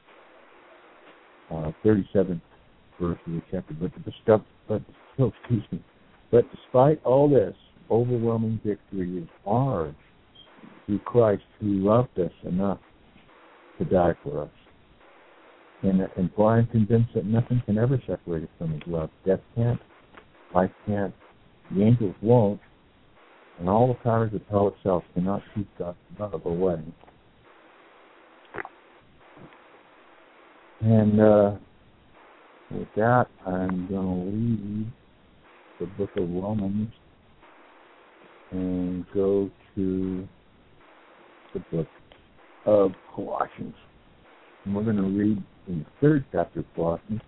uh, thirty-seventh verse of the chapter. But the but oh, excuse me. But despite all this, overwhelming victory is ours through Christ, who loved us enough to die for us. And, and for I am convinced that nothing can ever separate us from His love. Death can't, life can't, the angels won't, and all the powers of hell itself cannot keep God's love away. And uh, with that, I'm going to leave the book of Romans and go to the book of Colossians. And we're going to read in the third chapter of Colossians.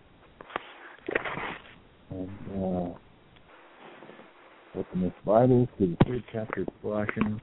And uh, open this Bible to the third chapter of Colossians.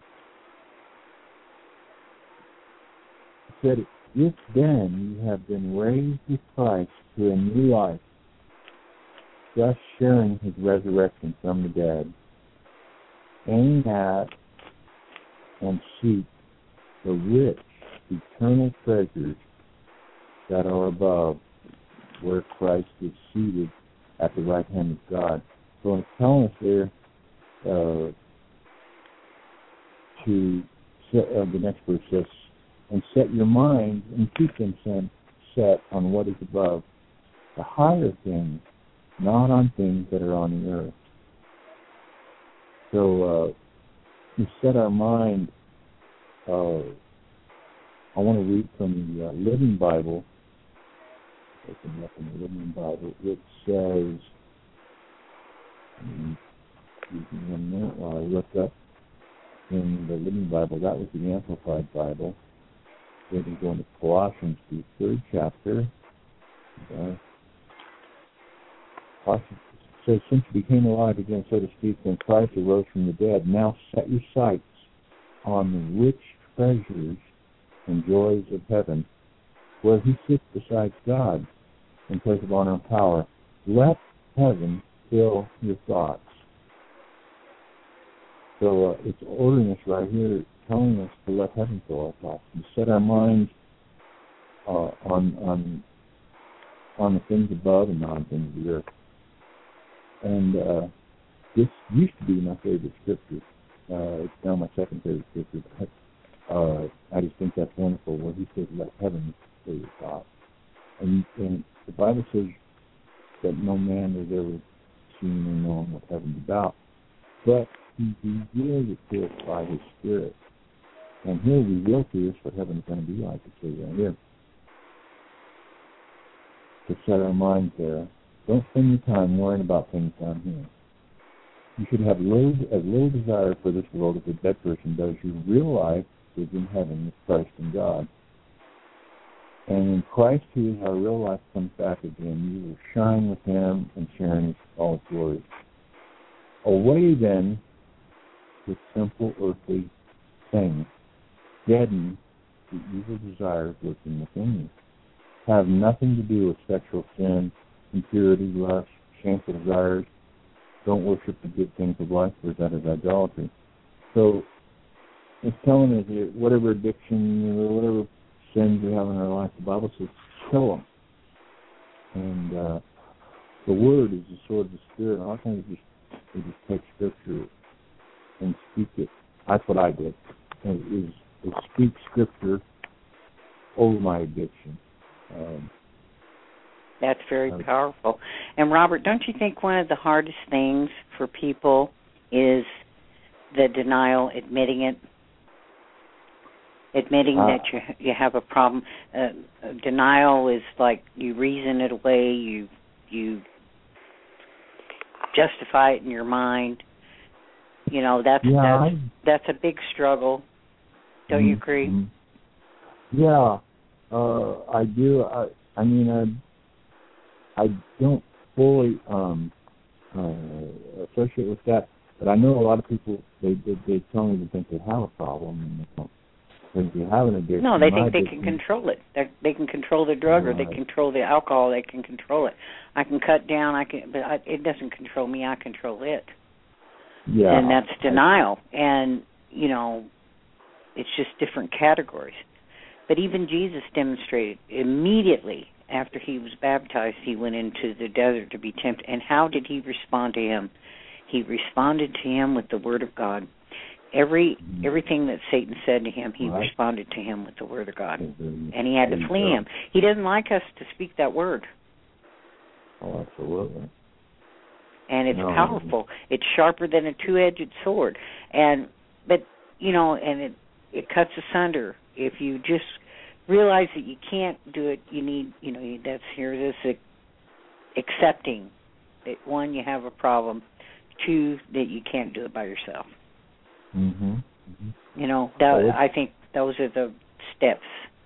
It said, if then you have been raised with Christ to a new life, thus sharing His resurrection from the dead, aim at and seek the rich, eternal treasures that are above, where Christ is seated at the right hand of God. So it's telling us there uh, to set, uh, the next verse says, and set your minds and keep them set on what is above, the higher things, not on things that are on the earth. So uh, we set our mind. Uh, I want to read from the uh, Living Bible. Open up in the Living Bible. It says, excuse me one minute while I look up in the Living Bible. That was the Amplified Bible. Then we go into Colossians, the third chapter. Uh, Colossians says, since you became alive again, so to speak, when Christ arose from the dead, now set your sights on the rich treasures and joys of heaven, where He sits beside God in place of honor and power. Let heaven fill your thoughts. So uh, it's ordering us right here, telling us to let heaven fill our thoughts and set our minds uh, on on on the things above and not on things of the earth. And uh, this used to be my favorite scripture. Uh, it's now my second favorite scripture. But, uh, I just think that's wonderful, where He says, let heaven fill your thoughts. And, and the Bible says that no man has ever seen or known what heaven's about, but He revealed it to us by His Spirit. And He'll reveal to us what heaven's going to be like. It says right here. To set our minds there. Don't spend your time worrying about things down here. You should have little, as little desire for this world as a dead person does. Your real life is in heaven with Christ and God. And when Christ, who is our real life, comes back again, you will shine with Him and share in His all His glory. Away then with simple earthly things. Deaden the evil desires working within you. Have nothing to do with sexual sin, impurity, lust, shameful desires. Don't worship the good things of life, for that is idolatry. So it's telling us that whatever addiction or whatever sins we have in our life, the Bible says, kill them. And uh, the Word is the sword of the Spirit. A lot of times we just, we just take Scripture and speak it. That's what I did. Is, is speak Scripture over my addiction. Um, That's very powerful. And Robert, don't you think one of the hardest things for people is the denial, admitting it? Admitting uh, that you you have a problem. Uh, denial is like you reason it away, you you justify it in your mind. You know, that's yeah, that's, I, that's a big struggle. Don't mm-hmm. you agree? Yeah, uh, I do. I, I mean, I, I don't fully um, uh, associate with that. But I know a lot of people, they they, they don't even think they have a problem. And they don't think they have an addiction. No, they think My they addiction, can control it. They're, they can control the drug, right. or they can control the alcohol. They can control it. I can cut down. I can, but I, it doesn't control me. I control it. Yeah, and that's denial. I, and you know, it's just different categories. But even Jesus demonstrated immediately after he was baptized, he went into the desert to be tempted. And how did he respond to him? He responded to him with the word of God. Every everything that Satan said to him, he right. responded to him with the word of God. And he had to flee him. He doesn't like us to speak that word. Oh, absolutely. And it's no. powerful. It's sharper than a two-edged sword. And but you know, and it it cuts asunder. If you just realize that you can't do it, you need, you know, that's here this accepting that one, you have a problem, two, that you can't do it by yourself. Mm-hmm. Mm-hmm. You know, that, well, I think those are the steps.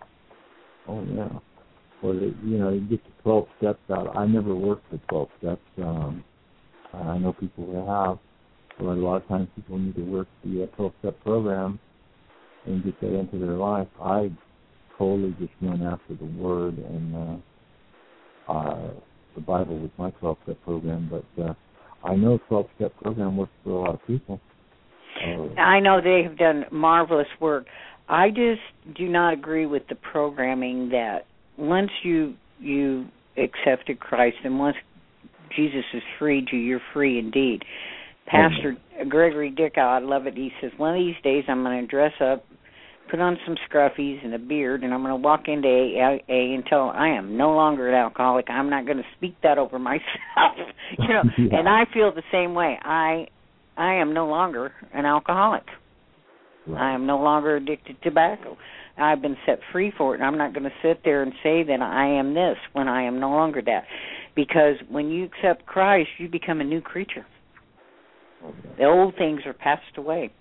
Oh yeah. Well, you know, you get the twelve steps out. I never worked the twelve steps. Um, I know people who have, but a lot of times people need to work the twelve-step program and get that into their life. I totally just went after the Word, and uh, uh, the Bible was my twelve-step program, but uh, I know twelve-step program works for a lot of people. Uh, I know they have done marvelous work. I just do not agree with the programming that once you you accepted Christ and once Jesus has freed you, you're free indeed. Pastor okay. Gregory Dickow, I love it. He says, one of these days I'm going to dress up, put on some scruffies and a beard, and I'm going to walk into A A until I am no longer an alcoholic. I'm not going to speak that over myself, you know. yeah. And I feel the same way. I, I am no longer an alcoholic. Right. I am no longer addicted to tobacco. I've been set free for it, and I'm not going to sit there and say that I am this when I am no longer that, because when you accept Christ, you become a new creature. Okay. The old things are passed away.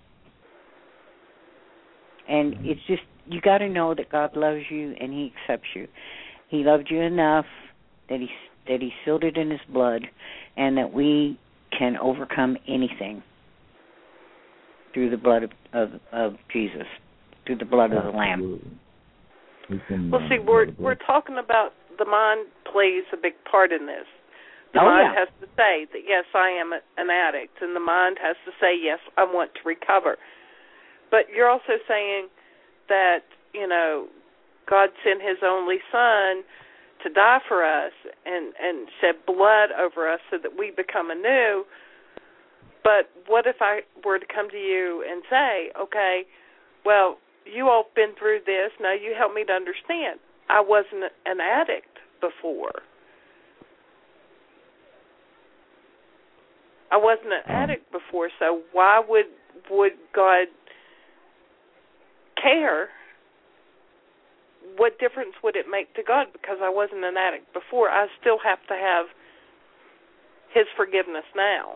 And it's just, you got to know that God loves you and He accepts you. He loved you enough that He that He sealed it in His blood, and that we can overcome anything through the blood of of, of Jesus, through the blood of the Lamb. Can, well, see, we're we're talking about the mind plays a big part in this. The oh, mind yeah. has to say that yes, I am an addict, and the mind has to say yes, I want to recover. But you're also saying that, you know, God sent His only Son to die for us and, and shed blood over us so that we become anew. But what if I were to come to you and say, okay, well, you all been through this. Now you help me to understand. I wasn't an addict before. I wasn't an addict before, so why would would God care? What difference would it make to God? Because I wasn't an addict before, I still have to have His forgiveness now.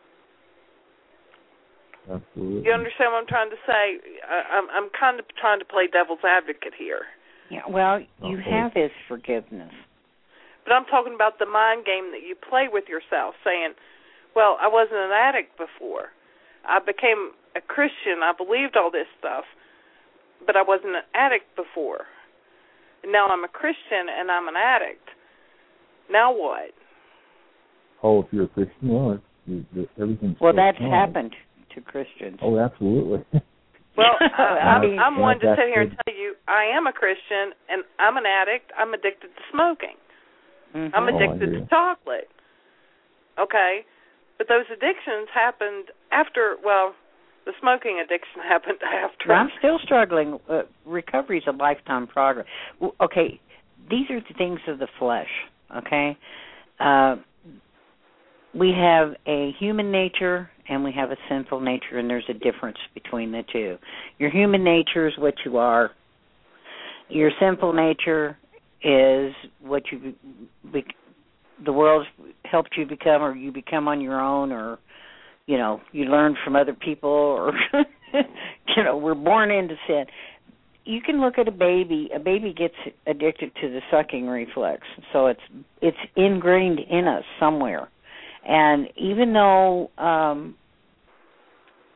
Absolutely. You understand what I'm trying to say? I, I'm, I'm kind of trying to play devil's advocate here. Yeah. Well, you okay. have His forgiveness. But I'm talking about the mind game that you play with yourself, saying, well, I wasn't an addict before. I became a Christian. I believed all this stuff, but I wasn't an addict before. And now I'm a Christian and I'm an addict. Now what? Oh, if you're a Christian, well, everything's well, that's fine. happened to Christians. Oh, absolutely. Well, uh, I mean, I'm one to sit here and tell you I am a Christian and I'm an addict. I'm addicted to smoking. Mm-hmm. I'm addicted oh, to chocolate. Okay? But those addictions happened after, well, the smoking addiction happened after. I'm still struggling. Uh, recovery is a lifetime progress. Okay, these are the things of the flesh, okay? Uh, we have a human nature and we have a sinful nature, and there's a difference between the two. Your human nature is what you are. Your sinful nature is what you, the world's helped you become, or you become on your own, or, you know, you learn from other people, or, you know, we're born into sin. You can look at a baby. A baby gets addicted to the sucking reflex, so it's it's ingrained in us somewhere. And even though um,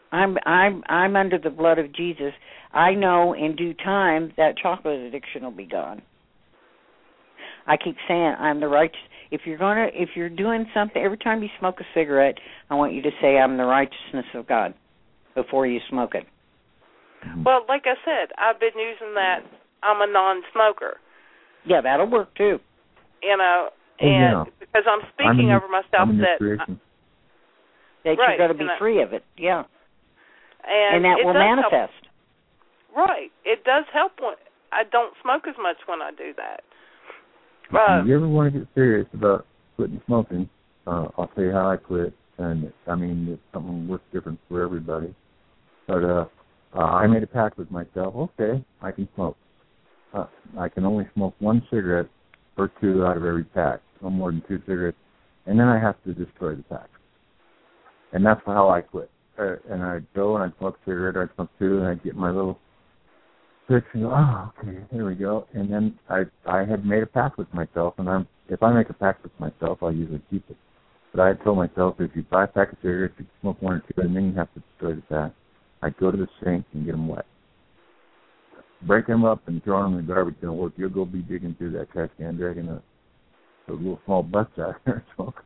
I'm I'm I'm under the blood of Jesus. I know in due time that chocolate addiction will be gone. I keep saying I'm the righteous. If you're gonna, if you're doing something, every time you smoke a cigarette, I want you to say I'm the righteousness of God before you smoke it. Well, like I said, I've been using that. I'm a non-smoker. Yeah, that'll work too. You know, oh, and yeah. because I'm speaking I'm over myself that I, that right, you're going to be free of it. Yeah, and, and that will manifest. Help. Right, it does help when I don't smoke as much when I do that. If you ever want to get serious about quitting smoking, uh, I'll tell you how I quit. And, I mean, it's something works different for everybody. But uh, uh, I made a pact with myself, okay, I can smoke. Uh, I can only smoke one cigarette or two out of every pack, no more than two cigarettes. And then I have to destroy the pack. And that's how I quit. Uh, and I'd go and I'd smoke a cigarette, or I'd smoke two, and I'd get my little and go, oh, okay, here we go. And then I I had made a pact with myself, and I'm if I make a pact with myself, I usually keep it. But I had told myself, if you buy a pack of cigarettes, you smoke one or two, and then you have to destroy the pack. I'd go to the sink and get them wet. Break them up and throw them in the garbage. Don't work. You'll go be digging through that trash can, dragging a, a little small butts out there.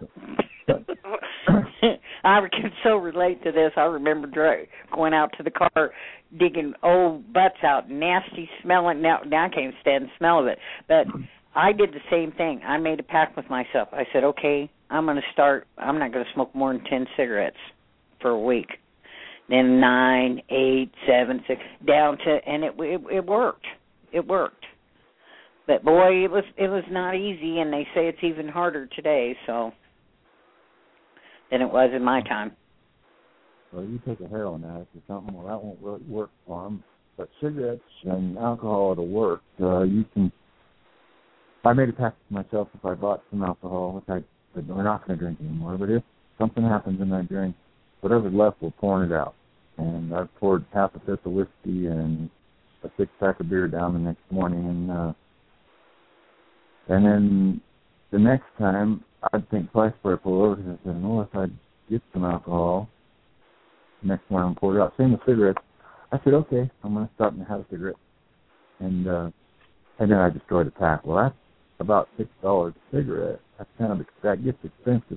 I can so relate to this. I remember dra- going out to the car, digging old butts out, nasty smelling. Now, now I can't even stand the smell of it. But I did the same thing. I made a pact with myself. I said, okay, I'm going to start. I'm not going to smoke more than ten cigarettes for a week. Then nine, eight, seven, six, down to, and it it, it worked. It worked. But boy, it was it was not easy, and they say it's even harder today. So. Than it was in my time. Well, you take a heroin addict or something, well, that won't really work for them. But cigarettes and alcohol, it'll work. Uh, you can. I made a pact with myself if I bought some alcohol, which I said, we're not going to drink anymore. But if something happens and I drink, whatever's left, we're pouring it out. And I poured half a fifth of whiskey and a six pack of beer down the next morning, and uh, and then the next time. I'd think twice before I pull over, because I said, no, if I get some alcohol, next morning I'm poured it out. Same with cigarettes. I said, okay, I'm going to stop and have a cigarette. And uh, and then I destroyed the pack. Well, that's about six dollars a cigarette. That's kind of, that gets expensive.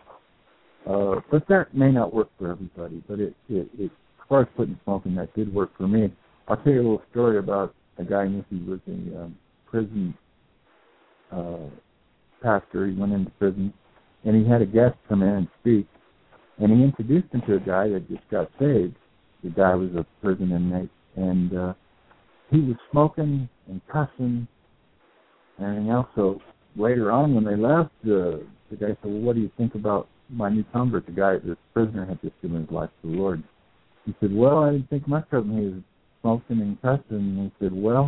Uh, but that may not work for everybody. But it, it, it, as far as quitting smoking, that did work for me. I'll tell you a little story about a guy who was in um, prison. Uh, pastor, he went into prison, and he had a guest come in and speak, and he introduced him to a guy that just got saved. The guy was a prison inmate, and uh, he was smoking and cussing and everything else. So later on, when they left, uh, the guy said, well, what do you think about my new convert? The guy, the prisoner, had just given his life to the Lord. He said, well, I didn't think much of him. He was smoking and cussing, and he said, well,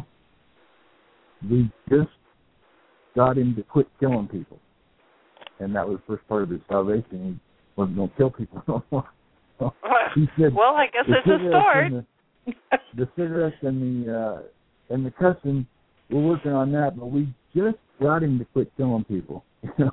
we just got him to quit killing people. And that was the first part of his salvation. He wasn't going to kill people no more. So he said, well, I guess it's a start. The, the cigarettes and the, uh, and the cussing, we're working on that, but we just got him to quit killing people. but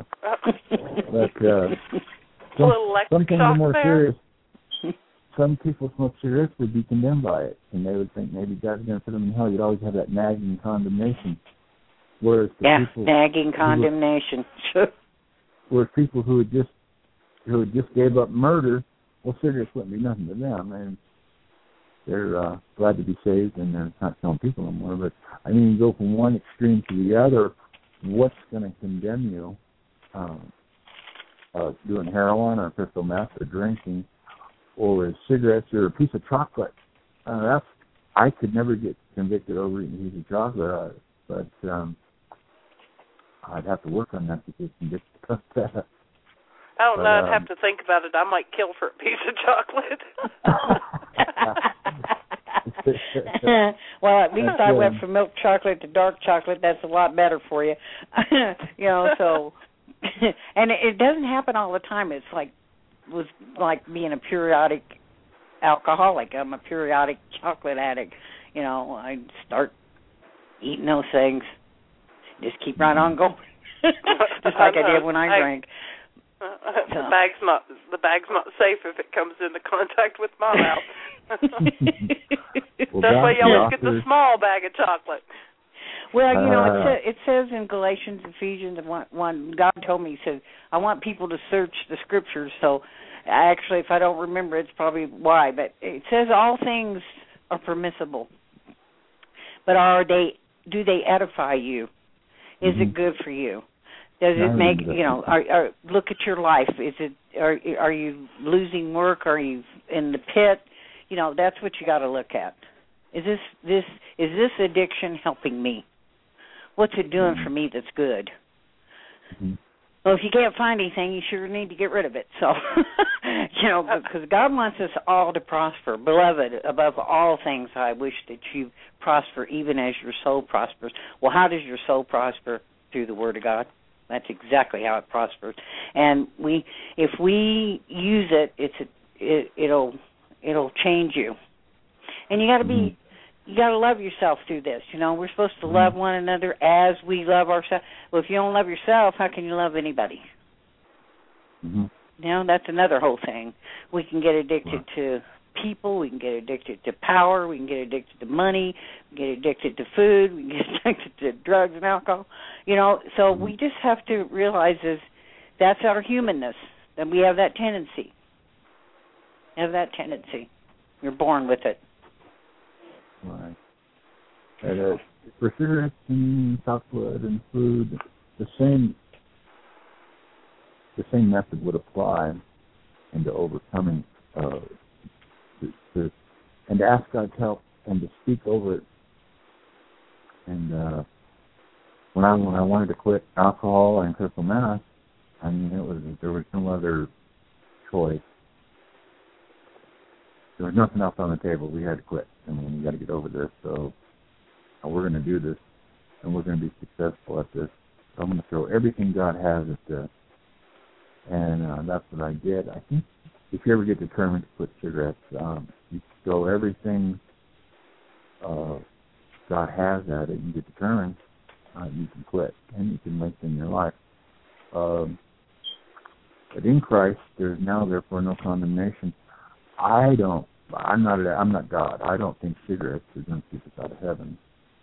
uh, some, some things are more serious. Some people smoke cigarettes would be condemned by it, and they would think maybe God's going to put them in hell. You'd always have that nagging condemnation. Whereas the yeah, people nagging condemnation. Whereas people who had just who had just gave up murder, well, cigarettes wouldn't be nothing to them, and they're uh, glad to be saved, and they're not killing people anymore. But I mean, you go from one extreme to the other. What's going to condemn you? Um, uh, doing heroin or crystal meth or drinking, or cigarettes or a piece of chocolate. Uh, that's I could never get convicted over eating a piece of chocolate, uh, but um, I'd have to work on that to get convicted of that. I don't but, know. I'd um, have to think about it. I might kill for a piece of chocolate. Well, at least I went from milk chocolate to dark chocolate. That's a lot better for you. You know, so and it, it doesn't happen all the time. It's like was like being a periodic alcoholic. I'm a periodic chocolate addict. You know, I start eating those things, just keep right on going, just like I, I did when I drank. Uh, so. The bag's not the bag's not safe if it comes into contact with my mouth. Well, that's why you always authors, get the small bag of chocolate. Well, you know, it, uh, sa- it says in Galatians, Ephesians, one, one, God told me, He said, I want people to search the Scriptures. So, actually, if I don't remember, it's probably why. But it says all things are permissible. But are they? Do they edify you? Is mm-hmm. it good for you? Does I it make remember that. you know? Are, are, look at your life. Is it? Are are you losing work? Are you in the pit? You know, that's what you got to look at. Is this this is this addiction helping me? What's it doing mm-hmm. for me that's good? Mm-hmm. Well, if you can't find anything, you sure need to get rid of it. So, you know, because God wants us all to prosper. Beloved, above all things, I wish that you prosper even as your soul prospers. Well, how does your soul prosper? Through the Word of God. That's exactly how it prospers. And we, if we use it, it's a, it, it'll it'll change you. And you got to be, mm-hmm. you got to love yourself through this. You know, we're supposed to mm-hmm. love one another as we love ourselves. Well, if you don't love yourself, how can you love anybody? Mm-hmm. You know, that's another whole thing. We can get addicted wow. to people. We can get addicted to power. We can get addicted to money. We can get addicted to food. We can get addicted to drugs and alcohol. You know, so mm-hmm. we just have to realize is that's our humanness, that we have that tendency. We have that tendency. You're born with it. Right. And, uh, for cigarettes and chocolate and food, the same the same method would apply into overcoming uh, to, to, and to ask God's help and to speak over it. And uh, when I when I wanted to quit alcohol and crystal meth, I mean it was there was no other choice. There was nothing else on the table. We had to quit. I mean, we got to get over this. So uh, we're going to do this, and we're going to be successful at this. So I'm going to throw everything God has at this. And uh, that's what I did. I think if you ever get determined to quit cigarettes, um, you throw everything uh, God has at it. You get determined, uh, you can quit, and you can lengthen your life. Um, but in Christ, there's now therefore no condemnation. I don't. I'm not. I'm not God. I don't think cigarettes are going to keep us out of heaven.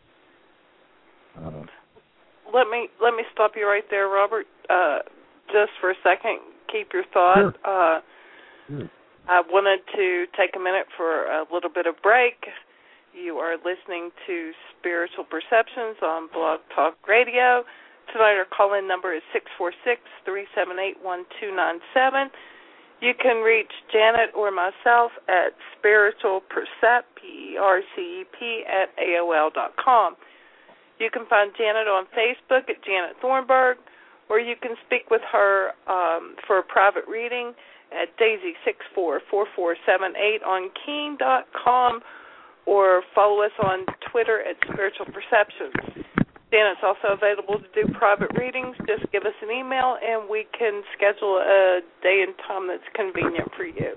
Uh, let me let me stop you right there, Robert. Uh, just for a second, keep your thought. Sure. Uh, sure. I wanted to take a minute for a little bit of break. You are listening to Spiritual Perceptions on Blog Talk Radio. Tonight our call-in number is six four six, three seven eight, one two nine seven. You can reach Janet or myself at Spiritual Percept, P E R C E P, at A O L dot com. You can find Janet on Facebook at Janet Thornburg, or you can speak with her um, for a private reading at Daisy six four four four seven eight on Keen dot com, or follow us on Twitter at Spiritual Perceptions. Janet's also available to do private readings. Just give us an email, and we can schedule a day and time that's convenient for you.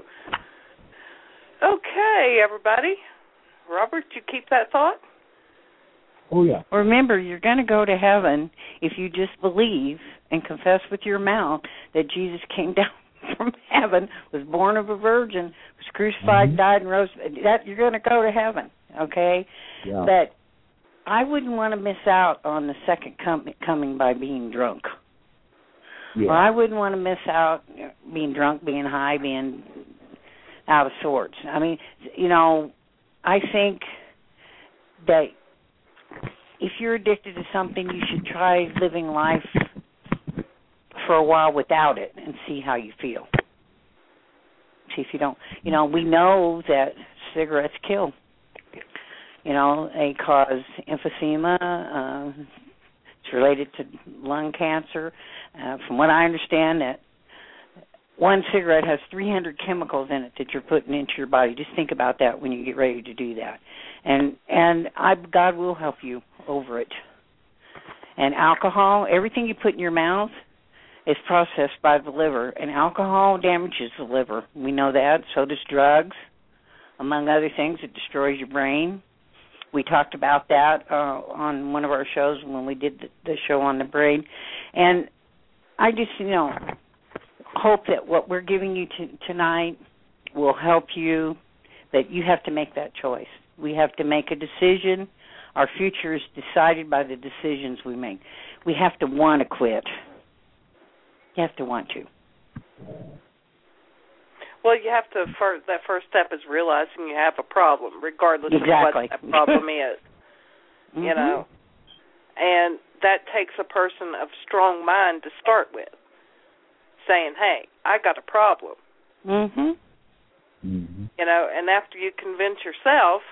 Okay, everybody. Robert, you keep that thought? Oh, yeah. Remember, you're going to go to heaven if you just believe and confess with your mouth that Jesus came down from heaven, was born of a virgin, was crucified, mm-hmm. died, and rose. That you're going to go to heaven, okay? Yeah. But I wouldn't want to miss out on the second com- coming by being drunk. Yeah. Or I wouldn't want to miss out being drunk, being high, being out of sorts. I mean, you know, I think that if you're addicted to something, you should try living life for a while without it and see how you feel. See if you don't, you know, we know that cigarettes kill. You know, they cause emphysema. Uh, it's related to lung cancer. Uh, from what I understand, that one cigarette has three hundred chemicals in it that you're putting into your body. Just think about that when you get ready to do that. And and I, God will help you over it. And alcohol, everything you put in your mouth is processed by the liver. And alcohol damages the liver. We know that. So does drugs, among other things. It destroys your brain. We talked about that uh, on one of our shows when we did the, the show on the brain. And I just, you know, hope that what we're giving you t- tonight will help you, that you have to make that choice. We have to make a decision. Our future is decided by the decisions we make. We have to want to quit. You have to want to. Well, you have to, first, that first step is realizing you have a problem, regardless exactly. of what that problem is. mm-hmm. You know? And that takes a person of strong mind to start with, saying, hey, I got a problem. Mm-hmm. Mm-hmm. You know, and after you convince yourself,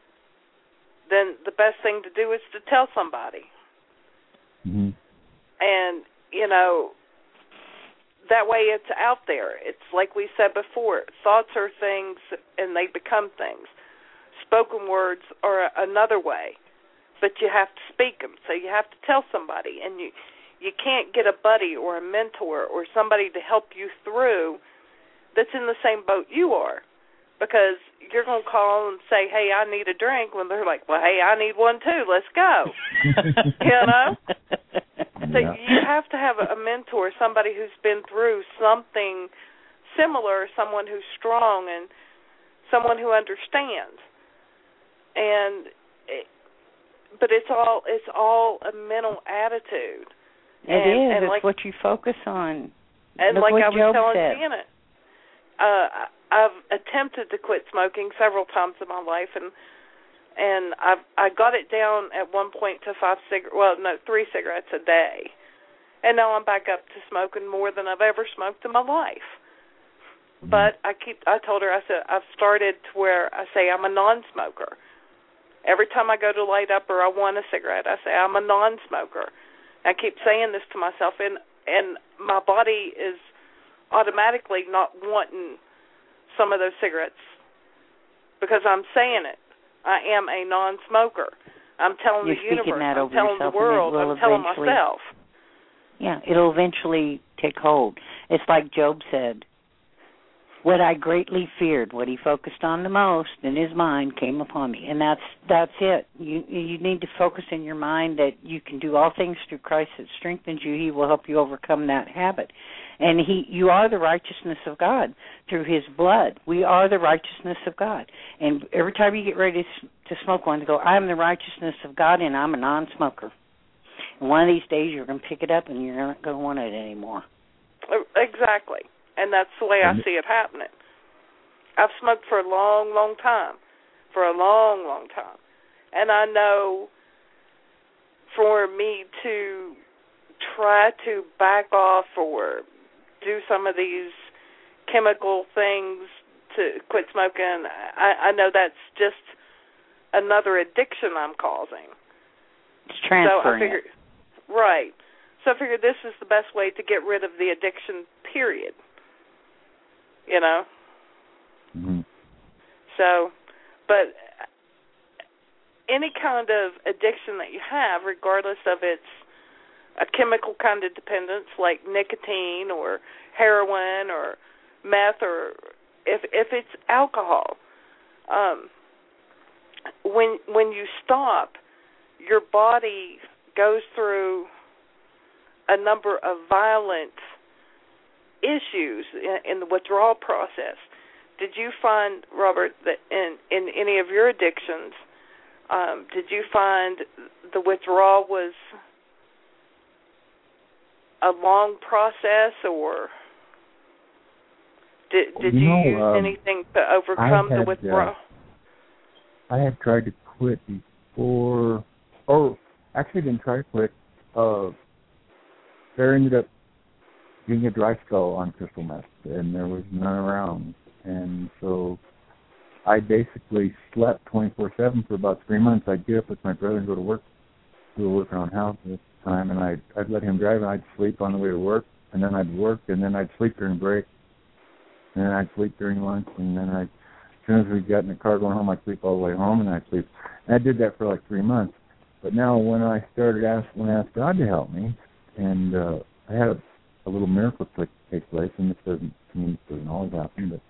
then the best thing to do is to tell somebody. Mm-hmm. And, you know, that way it's out there. It's like we said before, thoughts are things and they become things. Spoken words are another way, but you have to speak them. So you have to tell somebody, and you you can't get a buddy or a mentor or somebody to help you through that's in the same boat you are, because you're going to call and say, hey, I need a drink, when they're like, well, hey, I need one too, let's go. You know? So yeah. you have to have a mentor, somebody who's been through something similar, someone who's strong and someone who understands. And it, but it's all it's all a mental attitude. It and, is. and it's like, what you focus on. And Look like what I was Job telling said. Janet, uh, I've attempted to quit smoking several times in my life, and and I've I got it down at one point to five cig well no three cigarettes a day, and now I'm back up to smoking more than I've ever smoked in my life. But I keep I told her, I said, I've started to where I say I'm a non-smoker. Every time I go to light up or I want a cigarette, I say I'm a non-smoker. I keep saying this to myself, and and my body is automatically not wanting some of those cigarettes because I'm saying it. I am a non-smoker. I'm telling You're the universe. that I'm over telling the yourself, world. I'm telling myself. Yeah, it'll eventually take hold. It's like Job said, what I greatly feared, what he focused on the most in his mind, came upon me. And that's that's it. You you need to focus in your mind that you can do all things through Christ that strengthens you. He will help you overcome that habit. And he, you are the righteousness of God through his blood. We are the righteousness of God. And every time you get ready to, to smoke one, to go, I am the righteousness of God, and I'm a non-smoker. And one of these days you're going to pick it up and you're not going to want it anymore. Exactly. And that's the way I see it happening. I've smoked for a long, long time, for a long, long time. And I know for me to try to back off or do some of these chemical things to quit smoking, I, I know that's just another addiction I'm causing. It's transferring so I figured, it. Right. So I figured this is the best way to get rid of the addiction, period. You know? Mm-hmm. So, but any kind of addiction that you have, regardless of its a chemical kind of dependence like nicotine or heroin or meth, or if if it's alcohol, um, when when you stop, your body goes through a number of violent issues in, in the withdrawal process. Did you find, Robert, that in, in any of your addictions, um, did you find the withdrawal was a long process, or did did you, you know, use um, anything to overcome had, the withdrawal? Uh, I had tried to quit before. Oh, actually, didn't try to quit. Uh, there ended up being a dry spell on crystal meth, and there was none around, and so I basically slept twenty-four seven for about three months. I'd get up with my brother and go to work. We were working on houses at the time, and I'd, I'd let him drive, and I'd sleep on the way to work, and then I'd work, and then I'd sleep during break, and then I'd sleep during lunch, and then I'd, as soon as we got in the car going home, I'd sleep all the way home, and I'd sleep. And I did that for like three months. But now when I started asking, when I asked God to help me, and uh, I had a, a little miracle take place, and this doesn't, I mean, this doesn't always happen, but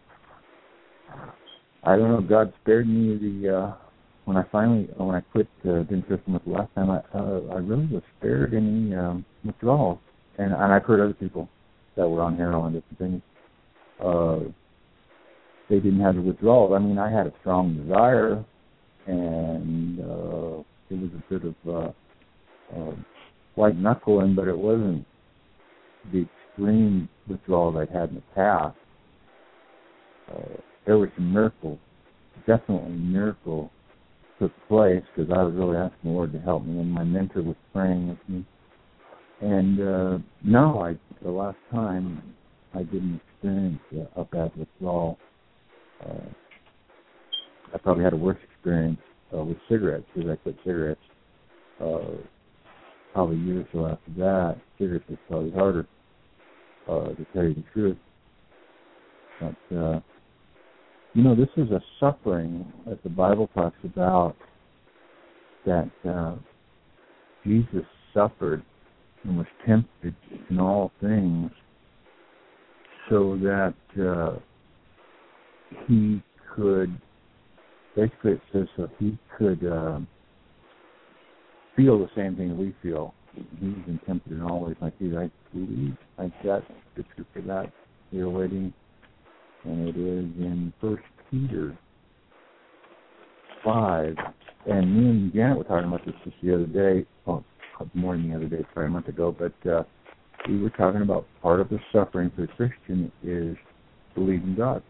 I don't know, God spared me the, uh, when I finally, when I quit uh, doing crystal meth the last time, I, uh, I really was spared any um, withdrawals, and, and I've heard other people that were on heroin, different things, uh, they didn't have the withdrawal. I mean, I had a strong desire, and uh, it was a bit of uh, uh, white knuckling, but it wasn't the extreme withdrawal I'd had in the past. Uh, there were some miracles, definitely miracles took place because I was really asking the Lord to help me, and my mentor was praying with me. And uh, no, I the last time I didn't experience uh, a bad withdrawal. Uh, I probably had a worse experience uh, with cigarettes because I quit cigarettes. Uh, probably a year or so after that, cigarettes was probably harder uh, to tell you the truth. But uh, you know, this is a suffering that the Bible talks about, that uh, Jesus suffered and was tempted in all things so that uh, he could, basically it says so he could uh, feel the same thing we feel. He's been tempted in all ways like you. I believe I got scripture for that here waiting, and it is in First Peter five. And me and Janet were talking about this just the other day, well, more than the other day, probably a month ago, but uh, we were talking about part of the suffering for a Christian is believing God.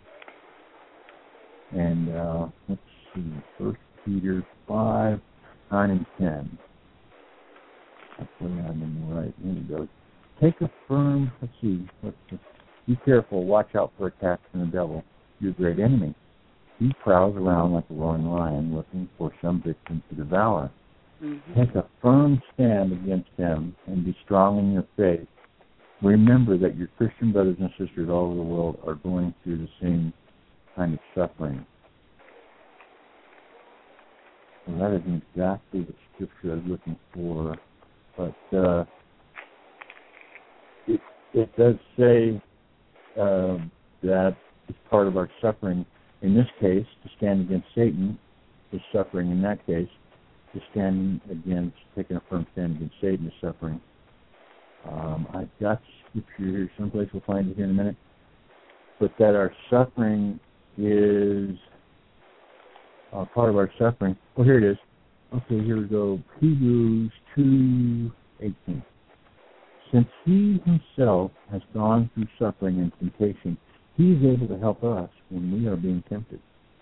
And uh, let's see, First Peter five, nine and ten. Hopefully I'm in the right. Here we go. Take a firm, let's see, let's see. Be careful, watch out for attacks from the devil, your great enemy. He prowls around like a roaring lion looking for some victim to devour. Mm-hmm. Take a firm stand against him and be strong in your faith. Remember that your Christian brothers and sisters all over the world are going through the same kind of suffering. Well, that isn't exactly the scripture I was looking for, but uh, it, it does say uh, that it's part of our suffering. In this case, to stand against Satan is suffering. In that case, to stand against, taking a firm stand against Satan is suffering. Um, I've got scripture here someplace, we'll find it here in a minute. But that our suffering is uh, part of our suffering. Oh, here it is. Okay, here we go. Hebrews two eighteen. Since he himself has gone through suffering and temptation, he is able to help us when we are being tempted.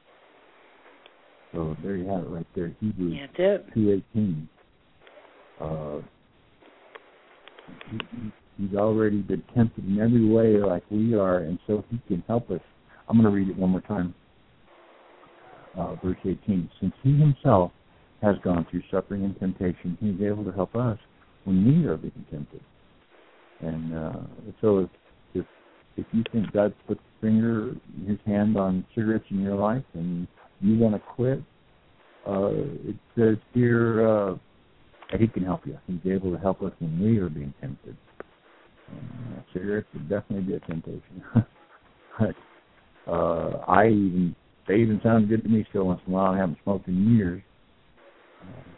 So there you have it right there, Hebrews yeah, two eighteen. Uh, he, he's already been tempted in every way like we are, and so he can help us. I'm going to read it one more time. Uh, verse eighteen. Since he himself has gone through suffering and temptation, he's able to help us when we are being tempted. And uh, so if, if if you think God put his finger, his hand on cigarettes in your life and you want to quit, uh, it says here uh, that he can help you. He's able to help us when we are being tempted. And, uh, cigarettes would definitely be a temptation. But uh, I even, they even sound good to me still once in a while. I haven't smoked in years. Uh,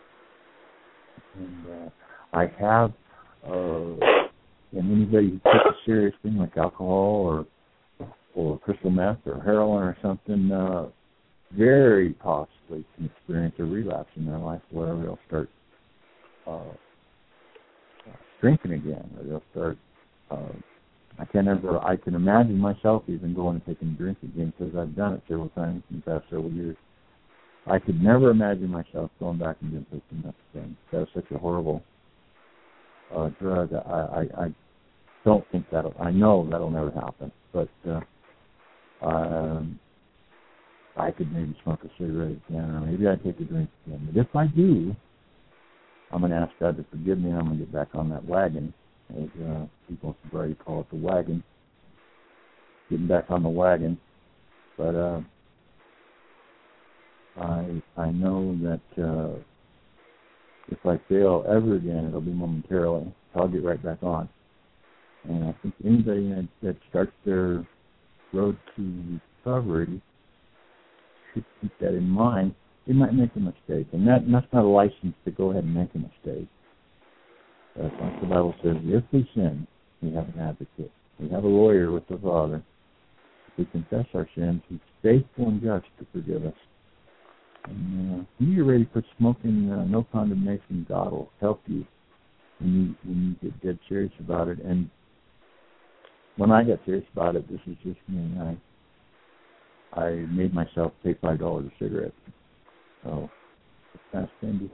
and uh, I have, uh, and anybody who takes a serious thing like alcohol or or crystal meth or heroin or something, uh, very possibly can experience a relapse in their life where they'll start uh, drinking again, or they'll start. Uh, I can never. I can imagine myself even going and taking a drink again because I've done it several times in the past several years. I could never imagine myself going back and doing crystal meth again. That was such a horrible uh, drug. I, I, I don't think that'll. I know that'll never happen. But uh, um, I could maybe smoke a cigarette again, or maybe I'd take a drink again. But if I do, I'm going to ask God to forgive me, and I'm going to get back on that wagon, as uh, people in sobriety call it, the wagon. Getting back on the wagon. But uh, I I know that uh, if I fail ever again, it'll be momentarily. So I'll get right back on. And I think anybody that, that starts their road to recovery should keep that in mind. They might make a mistake, and that, and that's not a license to go ahead and make a mistake. But like the Bible says, if we sin, We have an advocate. We have a lawyer with the Father. If we confess our sins, He's faithful and just to forgive us. And uh, when you're ready to put smoking, uh, no condemnation, God will help you when you when you get dead serious about it. And when I got serious about it, this is just me. I I made myself pay five dollars a cigarette. So it's kind of stingy.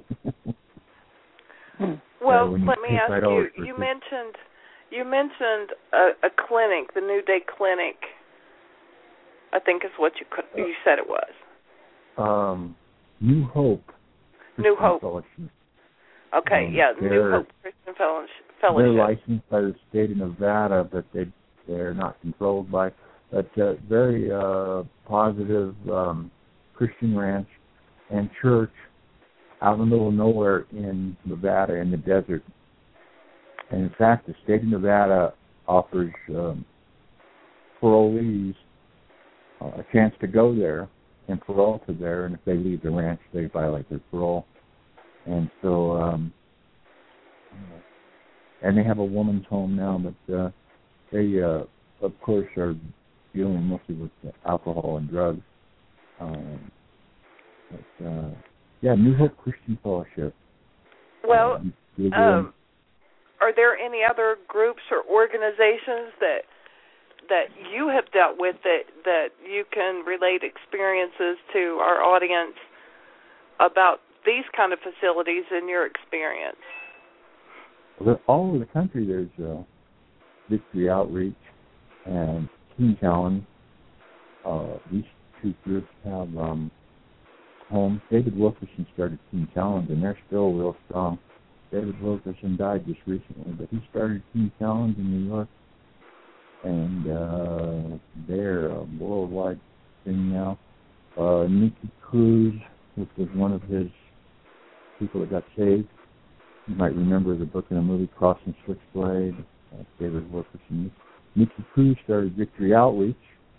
Well, uh, let me ask you. You mentioned you mentioned a, a clinic, the New Day Clinic. I think is what you could, you said it was. Um, New Hope. New Hope. Fellowship. Okay, um, yeah, New Hope Christian Fellowship. They're licensed by the state of Nevada, but they they're not controlled by. But uh, very uh, positive um, Christian ranch and church out in the middle of nowhere in Nevada in the desert. And in fact, the state of Nevada offers um, parolees uh, a chance to go there and parole to there, and if they leave the ranch, they violate their parole. And so, um, and they have a woman's home now, but uh, they, uh, of course, are dealing mostly with alcohol and drugs. Um, but, uh, yeah, New Hope Christian Fellowship. Well, uh, um, are there any other groups or organizations that that you have dealt with that, that you can relate experiences to our audience about these kind of facilities in your experience? Well, all over the country there's uh, Victory Outreach and Teen Challenge. Uh, these two groups have um, homes. David Wilkerson started Teen Challenge, and they're still real strong. David Wilkerson died just recently, but he started Teen Challenge in New York, and uh, they're a worldwide thing now. Uh, Nicky Cruz, which was one of his people that got saved. You might remember the book and the movie Crossing Switchblade. Uh, David Wilkerson. Nicky Cruz started Victory Outreach.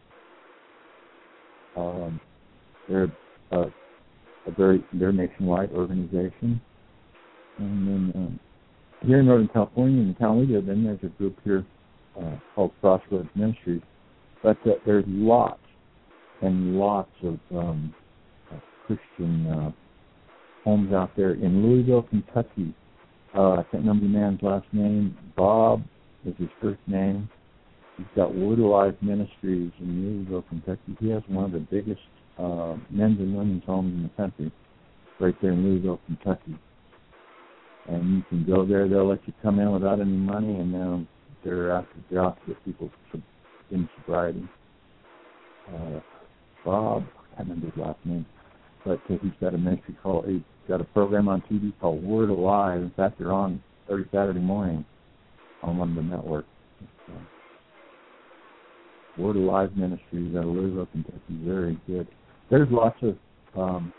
Um, they're uh, a very they're a nationwide organization. And then um, here in Northern California, in the town we live in, there's a group here uh, called Crossroads Ministries. But uh, there's lots and lots of um, uh, Christian uh, homes out there in Louisville, Kentucky. Uh, I can't remember the man's last name. Bob is his first name. He's got Word Alive Ministries in Louisville, Kentucky. He has one of the biggest uh, men's and women's homes in the country, right there in Louisville, Kentucky. And you can go there. They'll let you come in without any money, and then they're out, they're out to get people in sobriety. Uh, Bob, I can't remember his last name, but uh, he's got a ministry called, he's got a program on T V called Word Alive. In fact, they're on every Saturday morning on one of the networks. So, Word Alive Ministries out of Louisville, Kentucky, very good. There's lots of um,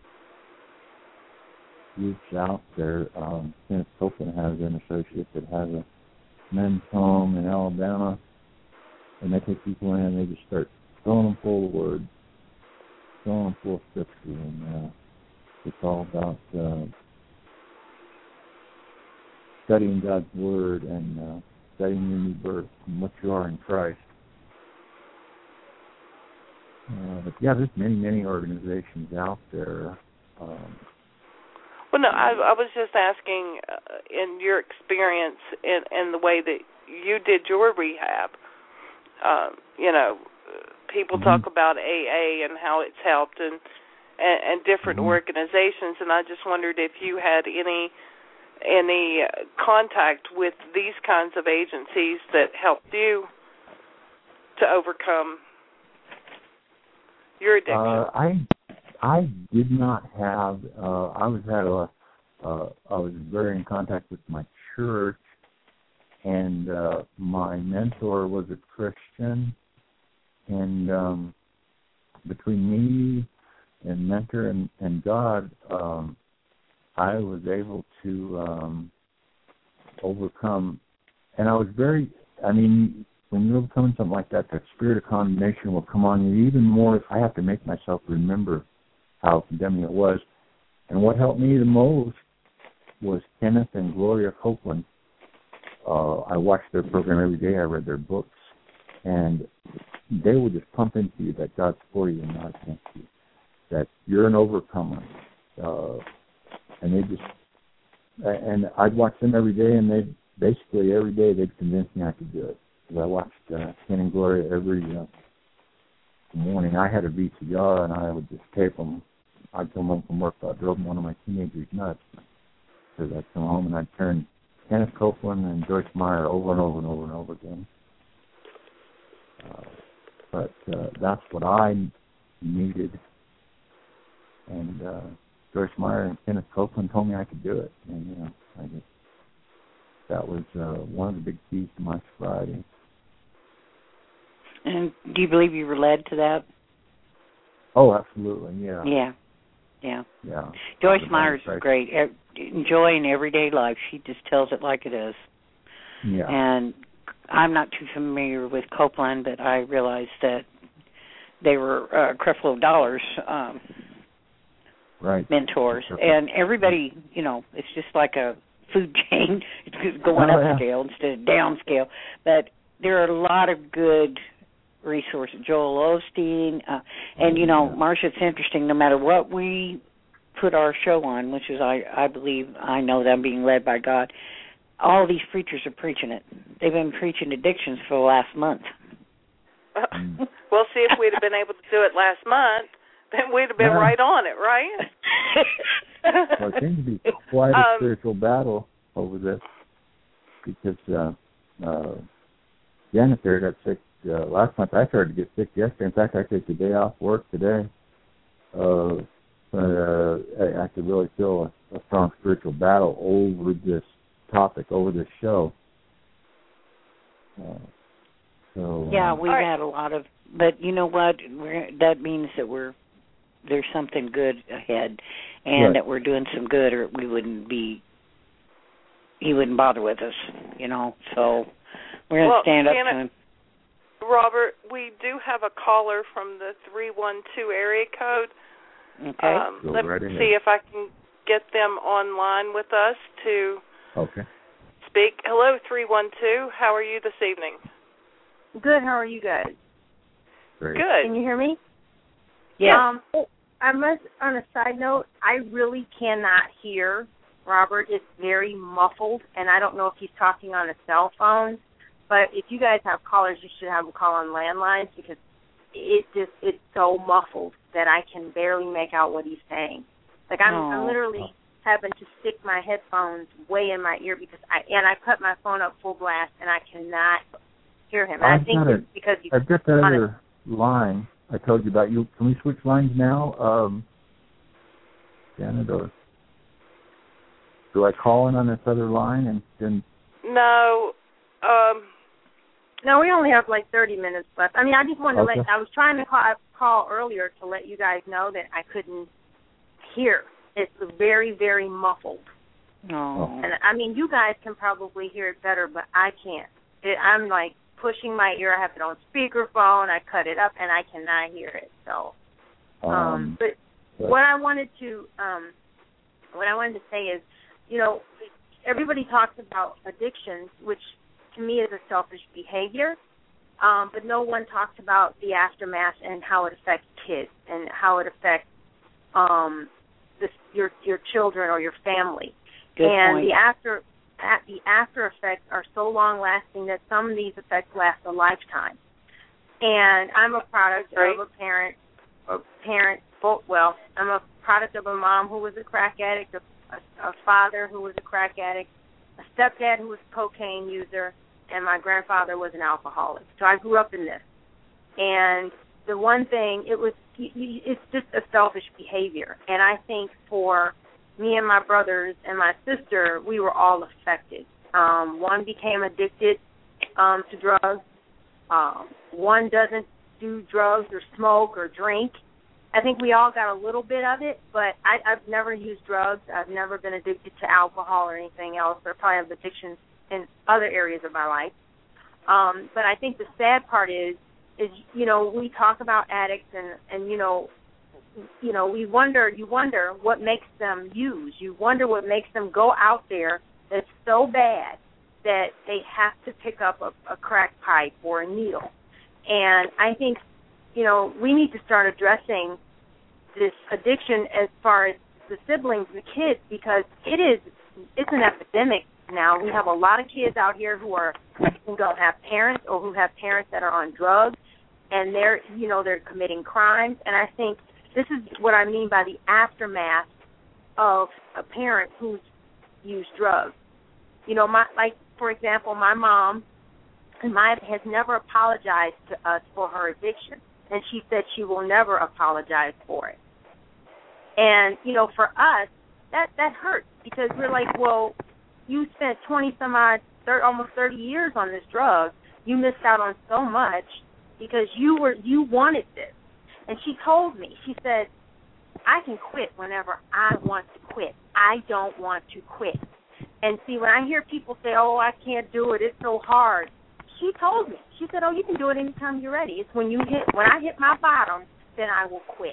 groups out there. Um, Kenneth Copeland has an associate that has a men's home in Alabama, and they take people in and they just start filling them full of Word, filling them full of Scripture, and uh, it's all about uh, studying God's Word and uh, studying your new birth and what you are in Christ. Uh, but yeah, there's many, many organizations out there. Um, well, no, I, I was just asking, uh, in your experience, in, in the way that you did your rehab. Um, you know, people mm-hmm. talk about A A and how it's helped, and and, and different mm-hmm. organizations, and I just wondered if you had any any contact with these kinds of agencies that helped you to overcome your addiction. Uh, I I did not have. Uh, I was had a. Uh, I was very in contact with my church, and uh, my mentor was a Christian, and um, between me and mentor and, and God, um, I was able to um, overcome. And I was very. I mean, when you're overcoming something like that, that spirit of condemnation will come on you even more. I have to make myself remember how condemning it was. And what helped me the most was Kenneth and Gloria Copeland. uh, I watched their program every day. I read their books, and they would just pump into you that God's for you and not against you, that you're an overcomer. Uh, and they just, and I'd watch them every day, and they basically every day they'd convince me I could do it. Because I watched uh, Ken and Gloria every uh, morning. I had a V C R, and I would just tape them. I'd come home from work. I drove one of my teenagers nuts. Because I'd come home and I'd turn Kenneth Copeland and Joyce Meyer over and over and over and over again. Uh, but uh, that's what I needed. And uh, Joyce Meyer and Kenneth Copeland told me I could do it. And, you know, I just, that was uh, one of the big keys to my sobriety. And do you believe you were led to that? Oh, absolutely, yeah. Yeah, yeah. Yeah. Joyce Meyer's great. Joy in everyday life. She just tells it like it is. Yeah. And I'm not too familiar with Copeland, but I realized that they were uh, Creflo Dollar's um, right. mentors. And everybody, you know, it's just like a food chain. It's going oh, up yeah. scale instead of down scale. But there are a lot of good resources. Joel Osteen. Uh, and, you know, Marcia, it's interesting, no matter what we put our show on, which is, I, I believe, I know that I'm being led by God, all these preachers are preaching it. They've been preaching addictions for the last month. Uh, well, see, if we'd have been able to do it last month, then we'd have been yeah. right on it, right? Well, it seems to be quite a um, spiritual battle over this because uh, uh, Janet there got sick uh, last month. I started to get sick yesterday. In fact, I took the day off work today. Uh, but uh, I, I could really feel a, a strong spiritual battle over this topic, over this show. Uh, so yeah, um, we've right. had a lot of, but you know what? We're, that means that we're there's something good ahead, and right. that we're doing some good, or we wouldn't be. He wouldn't bother with us, you know. So we're going to well, stand up Janet, to him. Robert, we do have a caller from the three one two area code. Okay. Um, let right me ahead. see if I can get them online with us to okay. speak. Hello, three one two. How are you this evening? Good. How are you guys? Great. Good. Can you hear me? Yeah. Um, oh, I must, on a side note, I really cannot hear Robert. It's very muffled, and I don't know if he's talking on a cell phone. But if you guys have callers, you should have them call on landlines because it just it's so muffled that I can barely make out what he's saying. Like I'm, oh. I'm literally having to stick my headphones way in my ear because I and I put my phone up full blast and I cannot hear him. And I've I think got it's because you. I've got that on other a, line I told you about. You can we switch lines now, um, Janet, or do I call in on this other line and then? No. Um. No, we only have like thirty minutes left. I mean, I just wanted to okay. let. I was trying to call, call earlier to let you guys know that I couldn't hear. It's very, very muffled. Oh. And I mean, you guys can probably hear it better, but I can't. It, I'm like pushing my ear. I have it on speakerphone. I cut it up, and I cannot hear it. So, um, Um, but, but what I wanted to, um, what I wanted to say is, you know, everybody talks about addictions, which to me is a selfish behavior, um, but no one talks about the aftermath and how it affects kids and how it affects um, this, your your children or your family. Good and point. the after at the after effects are so long lasting that some of these effects last a lifetime. And I'm a product right. of a parent, a parent. Both, well, I'm a product of a mom who was a crack addict, a, a, a father who was a crack addict, a stepdad who was a cocaine user, and my grandfather was an alcoholic. So I grew up in this. And the one thing, it was, it's just a selfish behavior. And I think for me and my brothers and my sister, we were all affected. Um, one became addicted um, to drugs. Um, one doesn't do drugs or smoke or drink. I think we all got a little bit of it, but I, I've never used drugs. I've never been addicted to alcohol or anything else. I probably have addictions in other areas of my life. Um, but I think the sad part is, is you know, we talk about addicts and, and you know, you know, we wonder, you wonder what makes them use. You wonder what makes them go out there that's so bad that they have to pick up a, a crack pipe or a needle. And I think, you know, we need to start addressing this addiction as far as the siblings, the kids, because it is, it's an epidemic now. We have a lot of kids out here who are, who don't have parents or who have parents that are on drugs, and they're, you know, they're committing crimes. And I think this is what I mean by the aftermath of a parent who's used drugs. You know, my, like, for example, my mom my, has never apologized to us for her addiction, and she said she will never apologize for it. And, you know, for us, that, that hurts because we're like, well, you spent twenty some odd, thirty, almost thirty years on this drug. You missed out on so much because you were you wanted this. And she told me, she said, I can quit whenever I want to quit. I don't want to quit. And see, when I hear people say, oh, I can't do it, it's so hard, she told me, she said, oh, you can do it anytime you're ready. It's when you hit, when I hit my bottom, then I will quit.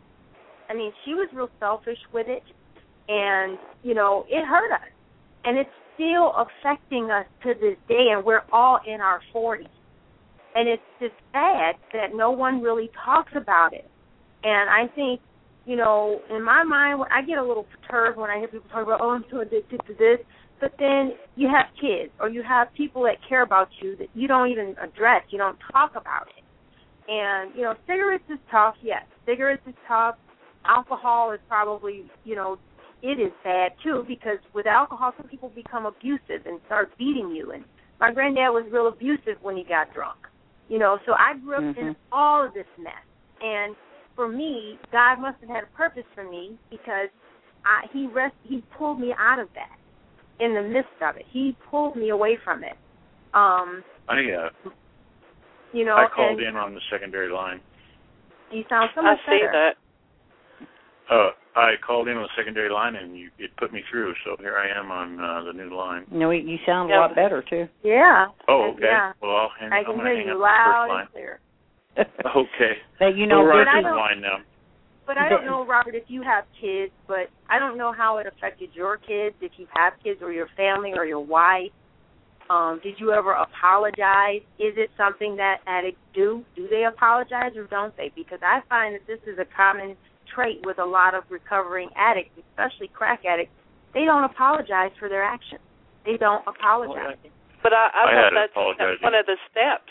I mean, she was real selfish with it, and, you know, it hurt us. And it's still affecting us to this day, and we're all in our forties. And it's just sad that no one really talks about it. And I think, you know, in my mind, I get a little perturbed when I hear people talk about, oh, I'm so addicted to this. But then you have kids or you have people that care about you that you don't even address. You don't talk about it. And, you know, cigarettes is tough, yes. Cigarettes is tough. Alcohol is probably, you know, it is bad, too, because with alcohol, some people become abusive and start beating you. And my granddad was real abusive when he got drunk. You know, so I grew up mm-hmm. in all of this mess. And for me, God must have had a purpose for me because I, he rest, he pulled me out of that in the midst of it. He pulled me away from it. Um, I, uh, you know, I called and in on the secondary line. You sound so much I see better. that. Uh, I called in on the secondary line, and you, it put me through, so here I am on uh, the new line. No, you sound yeah. a lot better, too. Yeah. Oh, okay. Yeah. Well, I'll hang, I I'm can going to hear hang you up loud the first and clear. line. Okay. But, you know, We're on I the don't- line now. But I don't know, Robert, if you have kids, but I don't know how it affected your kids, if you have kids or your family or your wife. Um, did you ever apologize? Is it something that addicts do? Do they apologize or don't they? Because I find that this is a common trait with a lot of recovering addicts, especially crack addicts. They don't apologize for their actions. They don't apologize. But I, I, I thought had that's apologizing. one of the steps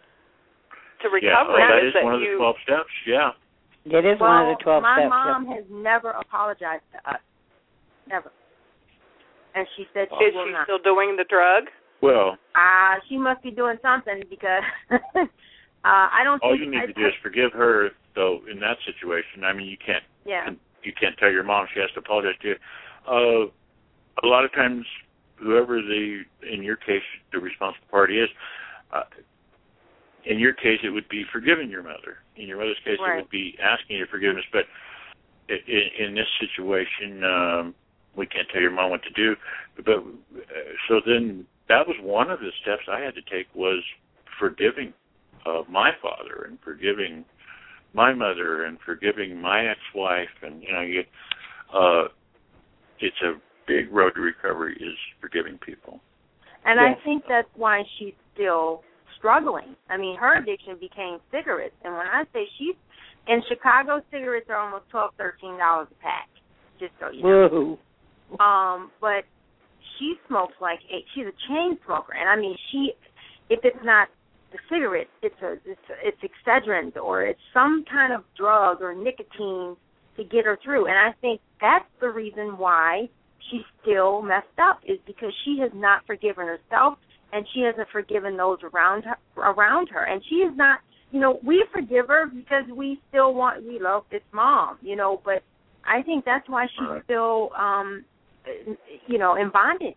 to Yeah, recovery. oh, that is is one that of the you, twelve steps, yeah. It is well, one of the twelve my steps. mom yep. has never apologized to us. Never. And she said she is will she not. still doing the drug? Well, Uh, she must be doing something because uh, I don't all think... you need I, to do is forgive her, though, in that situation. I mean, you can't Yeah. you can't tell your mom she has to apologize to you. Uh, a lot of times, whoever the, in your case, the responsible party is, uh, in your case, it would be forgiving your mother. In your mother's case, Right. it would be asking your forgiveness. But in, in this situation, um, we can't tell your mom what to do. But uh, so then that was one of the steps I had to take was forgiving uh, my father and forgiving my mother and forgiving my ex-wife. And, you know, you, uh, it's a big road to recovery is forgiving people. And Yes. I think that's why she's still struggling. I mean, her addiction became cigarettes. And when I say she's, in Chicago, cigarettes are almost twelve dollars, thirteen dollars a pack, just so you know. Whoa. Um, but she smokes like eight. She's a chain smoker. And, I mean, she, if it's not the cigarette, it's a, it's, a, it's Excedrin or it's some kind of drug or nicotine to get her through. And I think that's the reason why she's still messed up is because she has not forgiven herself and she hasn't forgiven those around her, around her. And she is not, you know, we forgive her because we still want, we love this mom, you know, but I think that's why she's Right. still, um, you know, in bondage.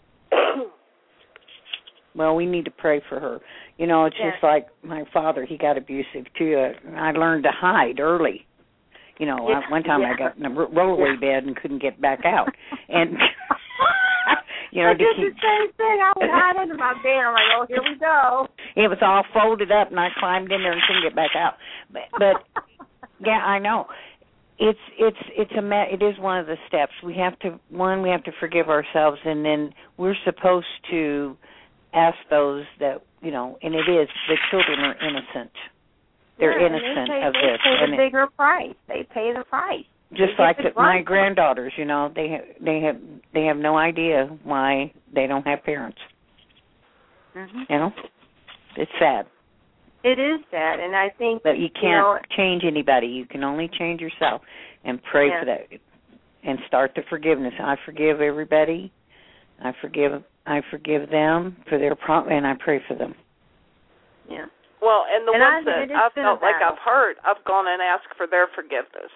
Well, we need to pray for her. You know, it's Yeah. just like my father, he got abusive, too. Uh, I learned to hide early. You know, Yeah. I, one time Yeah. I got in a rollaway Yeah. bed and couldn't get back out. And, you know, I to did keep, the same thing. I would hide under my bed. I'm like, oh, here we go. it was all folded up, and I climbed in there and couldn't get back out. But, but yeah, I know. it's it's it's a ma- it is one of the steps. We have to one we have to forgive ourselves, and then we're supposed to ask those that you know. And it is the children are innocent. They're yeah, innocent they pay, of they this. They pay and the it, bigger price. They pay the price. Just they like the, my right. granddaughters, you know, they ha- they have they have no idea why they don't have parents. Mm-hmm. You know, it's sad. It is sad, and I think But you can't you know, change anybody. You can only change yourself, and pray yeah. for that, and start the forgiveness. I forgive everybody. I forgive. I forgive them for their problem, and I pray for them. Yeah. Well, and the and ones I, that I felt like I've hurt, I've gone and asked for their forgiveness.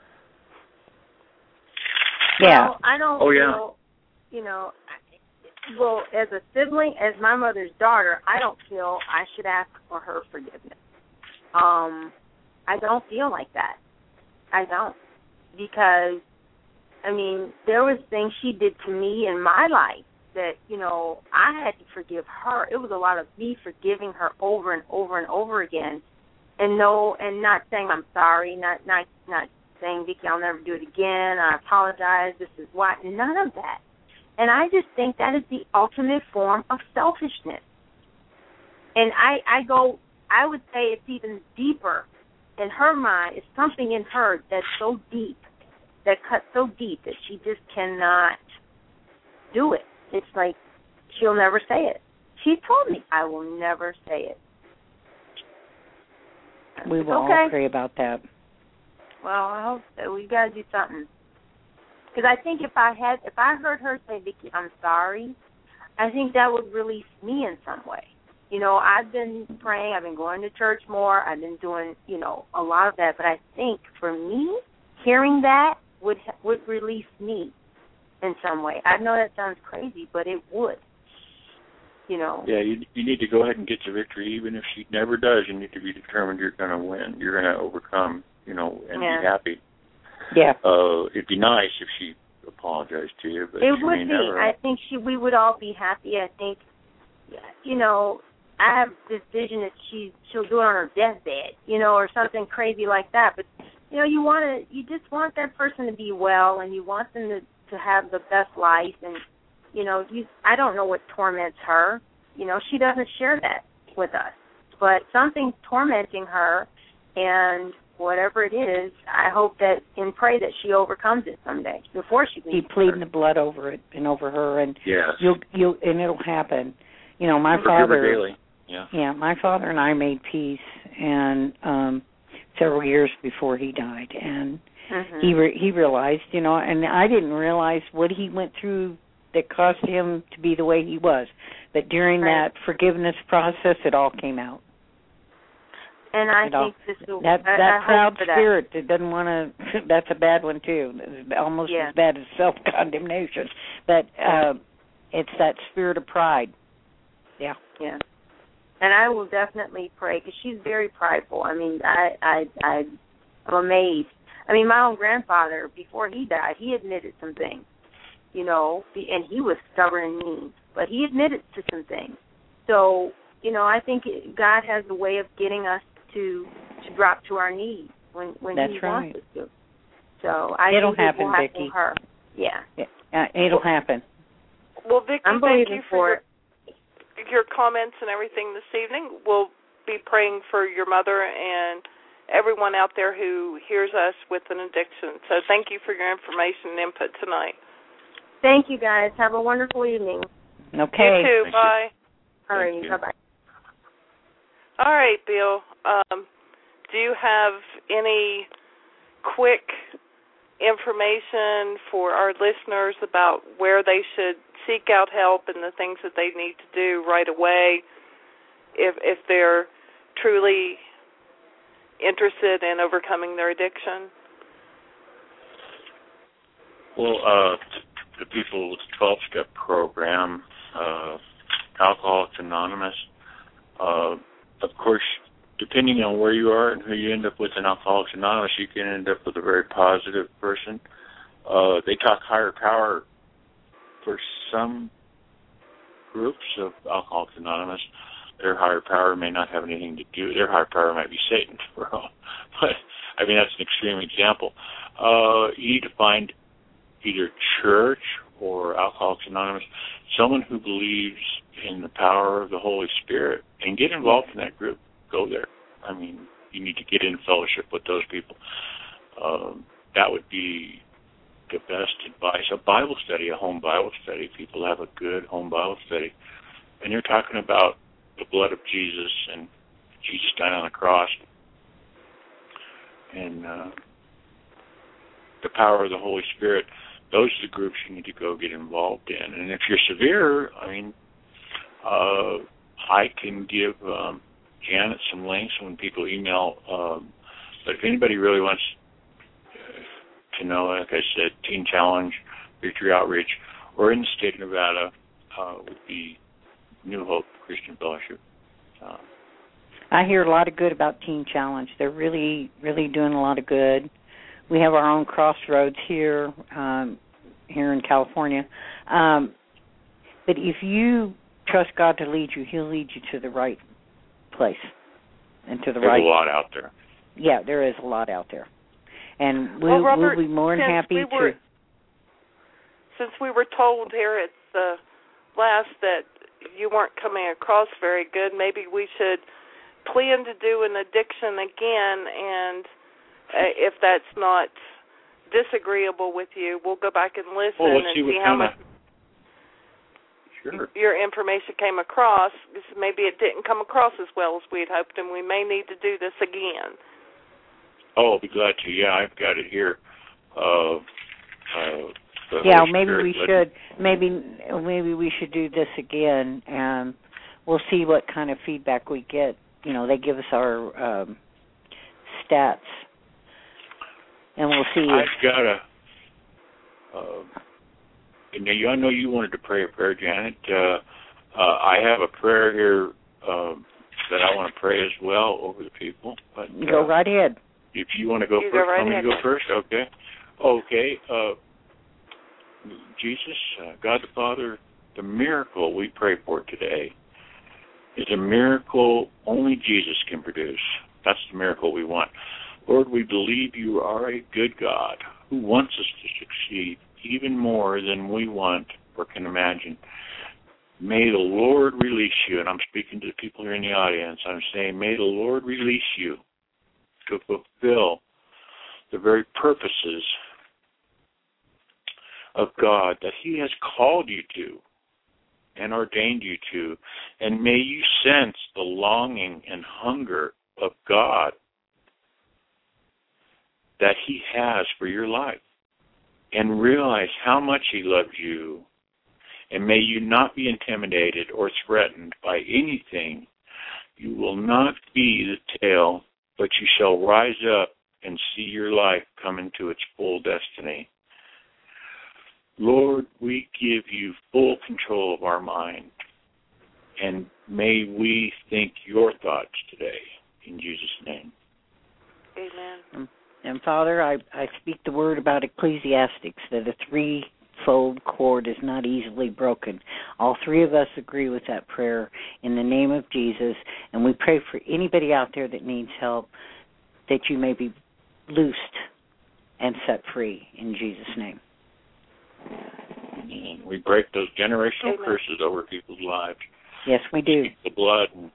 Yeah. Well, I don't oh, yeah. feel, you know, well, as a sibling, as my mother's daughter, I don't feel I should ask for her forgiveness. Um, I don't feel like that. I don't. Because, I mean, there was things she did to me in my life that, you know, I had to forgive her. It was a lot of me forgiving her over and over and over again. And no, and not saying I'm sorry, not not not saying, Vicki, I'll never do it again, I apologize, this is why, none of that. And I just think that is the ultimate form of selfishness. And I, I go, I would say it's even deeper in her mind. It's something in her that's so deep, that cuts so deep that she just cannot do it. It's like she'll never say it. She told me, I will never say it. We will okay. all pray about that. Well, I hope so. We got to do something. Because I think if I had, if I heard her say, Vicki, I'm sorry, I think that would release me in some way. You know, I've been praying, I've been going to church more, I've been doing, you know, a lot of that. But I think for me, hearing that would would release me in some way. I know that sounds crazy, but it would. You know. Yeah, you you need to go ahead and get the victory, even if she never does. You need to be determined you're going to win. You're going to overcome, you know, and yeah. be happy. Yeah. Uh, it'd be nice if she apologized to you, but it she would may be. never. I think she. We would all be happy. I think, you know, I have this vision that she she'll do it on her deathbed, you know, or something crazy like that. But you know, you want to, you just want that person to be well, and you want them to to have the best life. And you know, you I don't know what torments her. You know, she doesn't share that with us. But something's tormenting her, and whatever it is, I hope that and pray that she overcomes it someday before she leaves. Keep pleading the blood over it and over her, and yes. you'll you'll and it'll happen. You know, my Forgive father. her daily. Yeah. Yeah, my father and I made peace, and um, several years before he died, and mm-hmm. he re- he realized, you know, and I didn't realize what he went through that caused him to be the way he was. But during right. that forgiveness process, it all came out. And I it think all, this will, that I, that I proud hope for that. spirit that doesn't want to. That's a bad one too. It's almost yeah. as bad as self-condemnation. But uh, it's that spirit of pride. Yeah. Yeah. And I will definitely pray because she's very prideful. I mean, I, I, I, I'm amazed. I mean, my own grandfather, before he died, he admitted some things, you know, and he was stubborn and mean, but he admitted to some things. So, you know, I think God has a way of getting us to to drop to our knees when when That's He right. wants us to. So I it'll think happen, it will happen Vicki. to her. Yeah, uh, it'll happen. Well, Vicki, I'm thank believing you for for your, it. your comments and everything this evening. We'll be praying for your mother and everyone out there who hears us with an addiction. So thank you for your information and input tonight. Thank you, guys. Have a wonderful evening. Okay. You too. Thank Bye. you. All right. Thank you. Bye-bye. All right, Bill. Um, do you have any quick information for our listeners about where they should seek out help and the things that they need to do right away if if they're truly interested in overcoming their addiction? Well, uh, the people with the twelve-step program, uh, Alcoholics Anonymous, uh, of course, depending on where you are and who you end up with in Alcoholics Anonymous, you can end up with a very positive person. Uh, they talk higher power for some groups of Alcoholics Anonymous. Their higher power may not have anything to do. Their higher power might be Satan, for all. But I mean, that's an extreme example. uh, you need to find either church or Alcoholics Anonymous, someone who believes in the power of the Holy Spirit, and get involved in that group. Go there. I mean, you need to get in fellowship with those people. Um, that would be the best advice. A Bible study, a home Bible study. People have a good home Bible study. And you're talking about the blood of Jesus and Jesus died on the cross and uh, the power of the Holy Spirit. Those are the groups you need to go get involved in. And if you're severe, I mean, uh, I can give um, Janet some links when people email. Um, but if anybody really wants to know, like I said, Teen Challenge, Victory Outreach, or in the state of Nevada uh, would be New Hope Christian Fellowship. Uh, I hear a lot of good about Teen Challenge. They're really, really doing a lot of good. We have our own Crossroads here, um, here in California. Um, but if you trust God to lead you, He'll lead you to the right place and to the There's right. There's a lot out there. Yeah, there is a lot out there, and we'll, well, Robert, we'll be more than happy we were, to. Since we were told here at the last that you weren't coming across very good, maybe we should plan to do an addiction again, and uh, if that's not disagreeable with you, we'll go back and listen well, let's and see, see what how kinda... much sure. your information came across. Maybe it didn't come across as well as we'd hoped, and we may need to do this again. Oh, I'll be glad to. Yeah, I've got it here. Uh, uh, yeah, Holy maybe Spirit we led should. Maybe maybe we should do this again, and we'll see what kind of feedback we get. You know, they give us our um, stats, and we'll see. I've got a. Uh, now, you, I know you wanted to pray a prayer, Janet. Uh, uh, I have a prayer here uh, that I want to pray as well over the people. But uh, go right ahead. If you want to go you first, go right want me ahead. to go first? Okay. Okay. Uh, Jesus, uh, God the Father, the miracle we pray for today is a miracle only Jesus can produce. That's the miracle we want. Lord, we believe you are a good God who wants us to succeed even more than we want or can imagine. May the Lord release you, and I'm speaking to the people here in the audience. I'm saying, may the Lord release you to fulfill the very purposes of God that He has called you to and ordained you to. And may you sense the longing and hunger of God that He has for your life. And realize how much He loves you. And may you not be intimidated or threatened by anything. You will not be the tail, but you shall rise up and see your life come into its full destiny. Lord, we give you full control of our mind, and may we think your thoughts today, in Jesus' name. Amen. And Father, I, I speak the word about Ecclesiastics, that a threefold cord is not easily broken. All three of us agree with that prayer in the name of Jesus, and we pray for anybody out there that needs help, that you may be loosed and set free in Jesus' name. We break those generational Amen. curses over people's lives. Yes, we do. Speak the blood. And,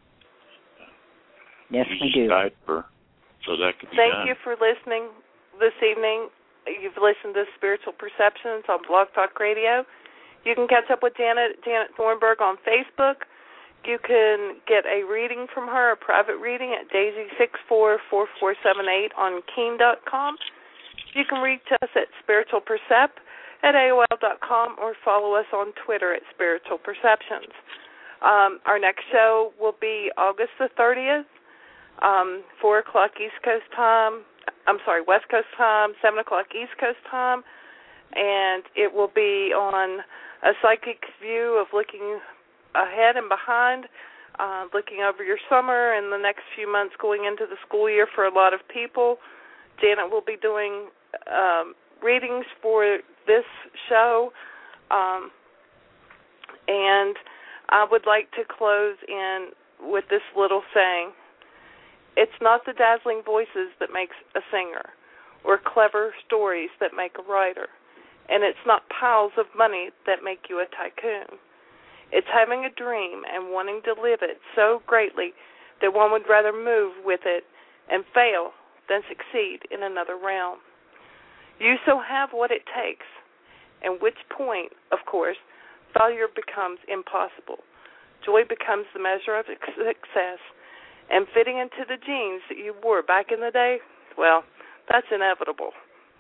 yes, Jesus we do. died for, so that could be Thank done. you for listening this evening. You've listened to Spiritual Perceptions on Blog Talk Radio. You can catch up with Janet, Janet Thornburg on Facebook. You can get a reading from her, a private reading at Daisy six four four four seven eight on Keen dot com. You can reach us at Spiritual Percept at A O L dot com or follow us on Twitter at Spiritual Perceptions. Um, our next show will be August the thirtieth, um, four o'clock East Coast time. I'm sorry, West Coast time, seven o'clock East Coast time, and it will be on a psychic view of looking ahead and behind, uh, looking over your summer and the next few months going into the school year for a lot of people. Janet will be doing um, readings for this show, um, and I would like to close in with this little saying. It's not the dazzling voices that makes a singer or clever stories that make a writer. And it's not piles of money that make you a tycoon. It's having a dream and wanting to live it so greatly that one would rather move with it and fail than succeed in another realm. You so have what it takes, at which point, of course, failure becomes impossible. Joy becomes the measure of success, and fitting into the jeans that you wore back in the day, well, that's inevitable.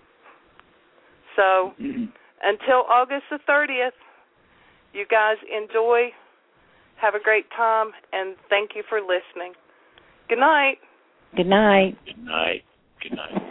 So, until August the thirtieth, you guys enjoy, have a great time, and thank you for listening. Good night. Good night. Good night. Good night.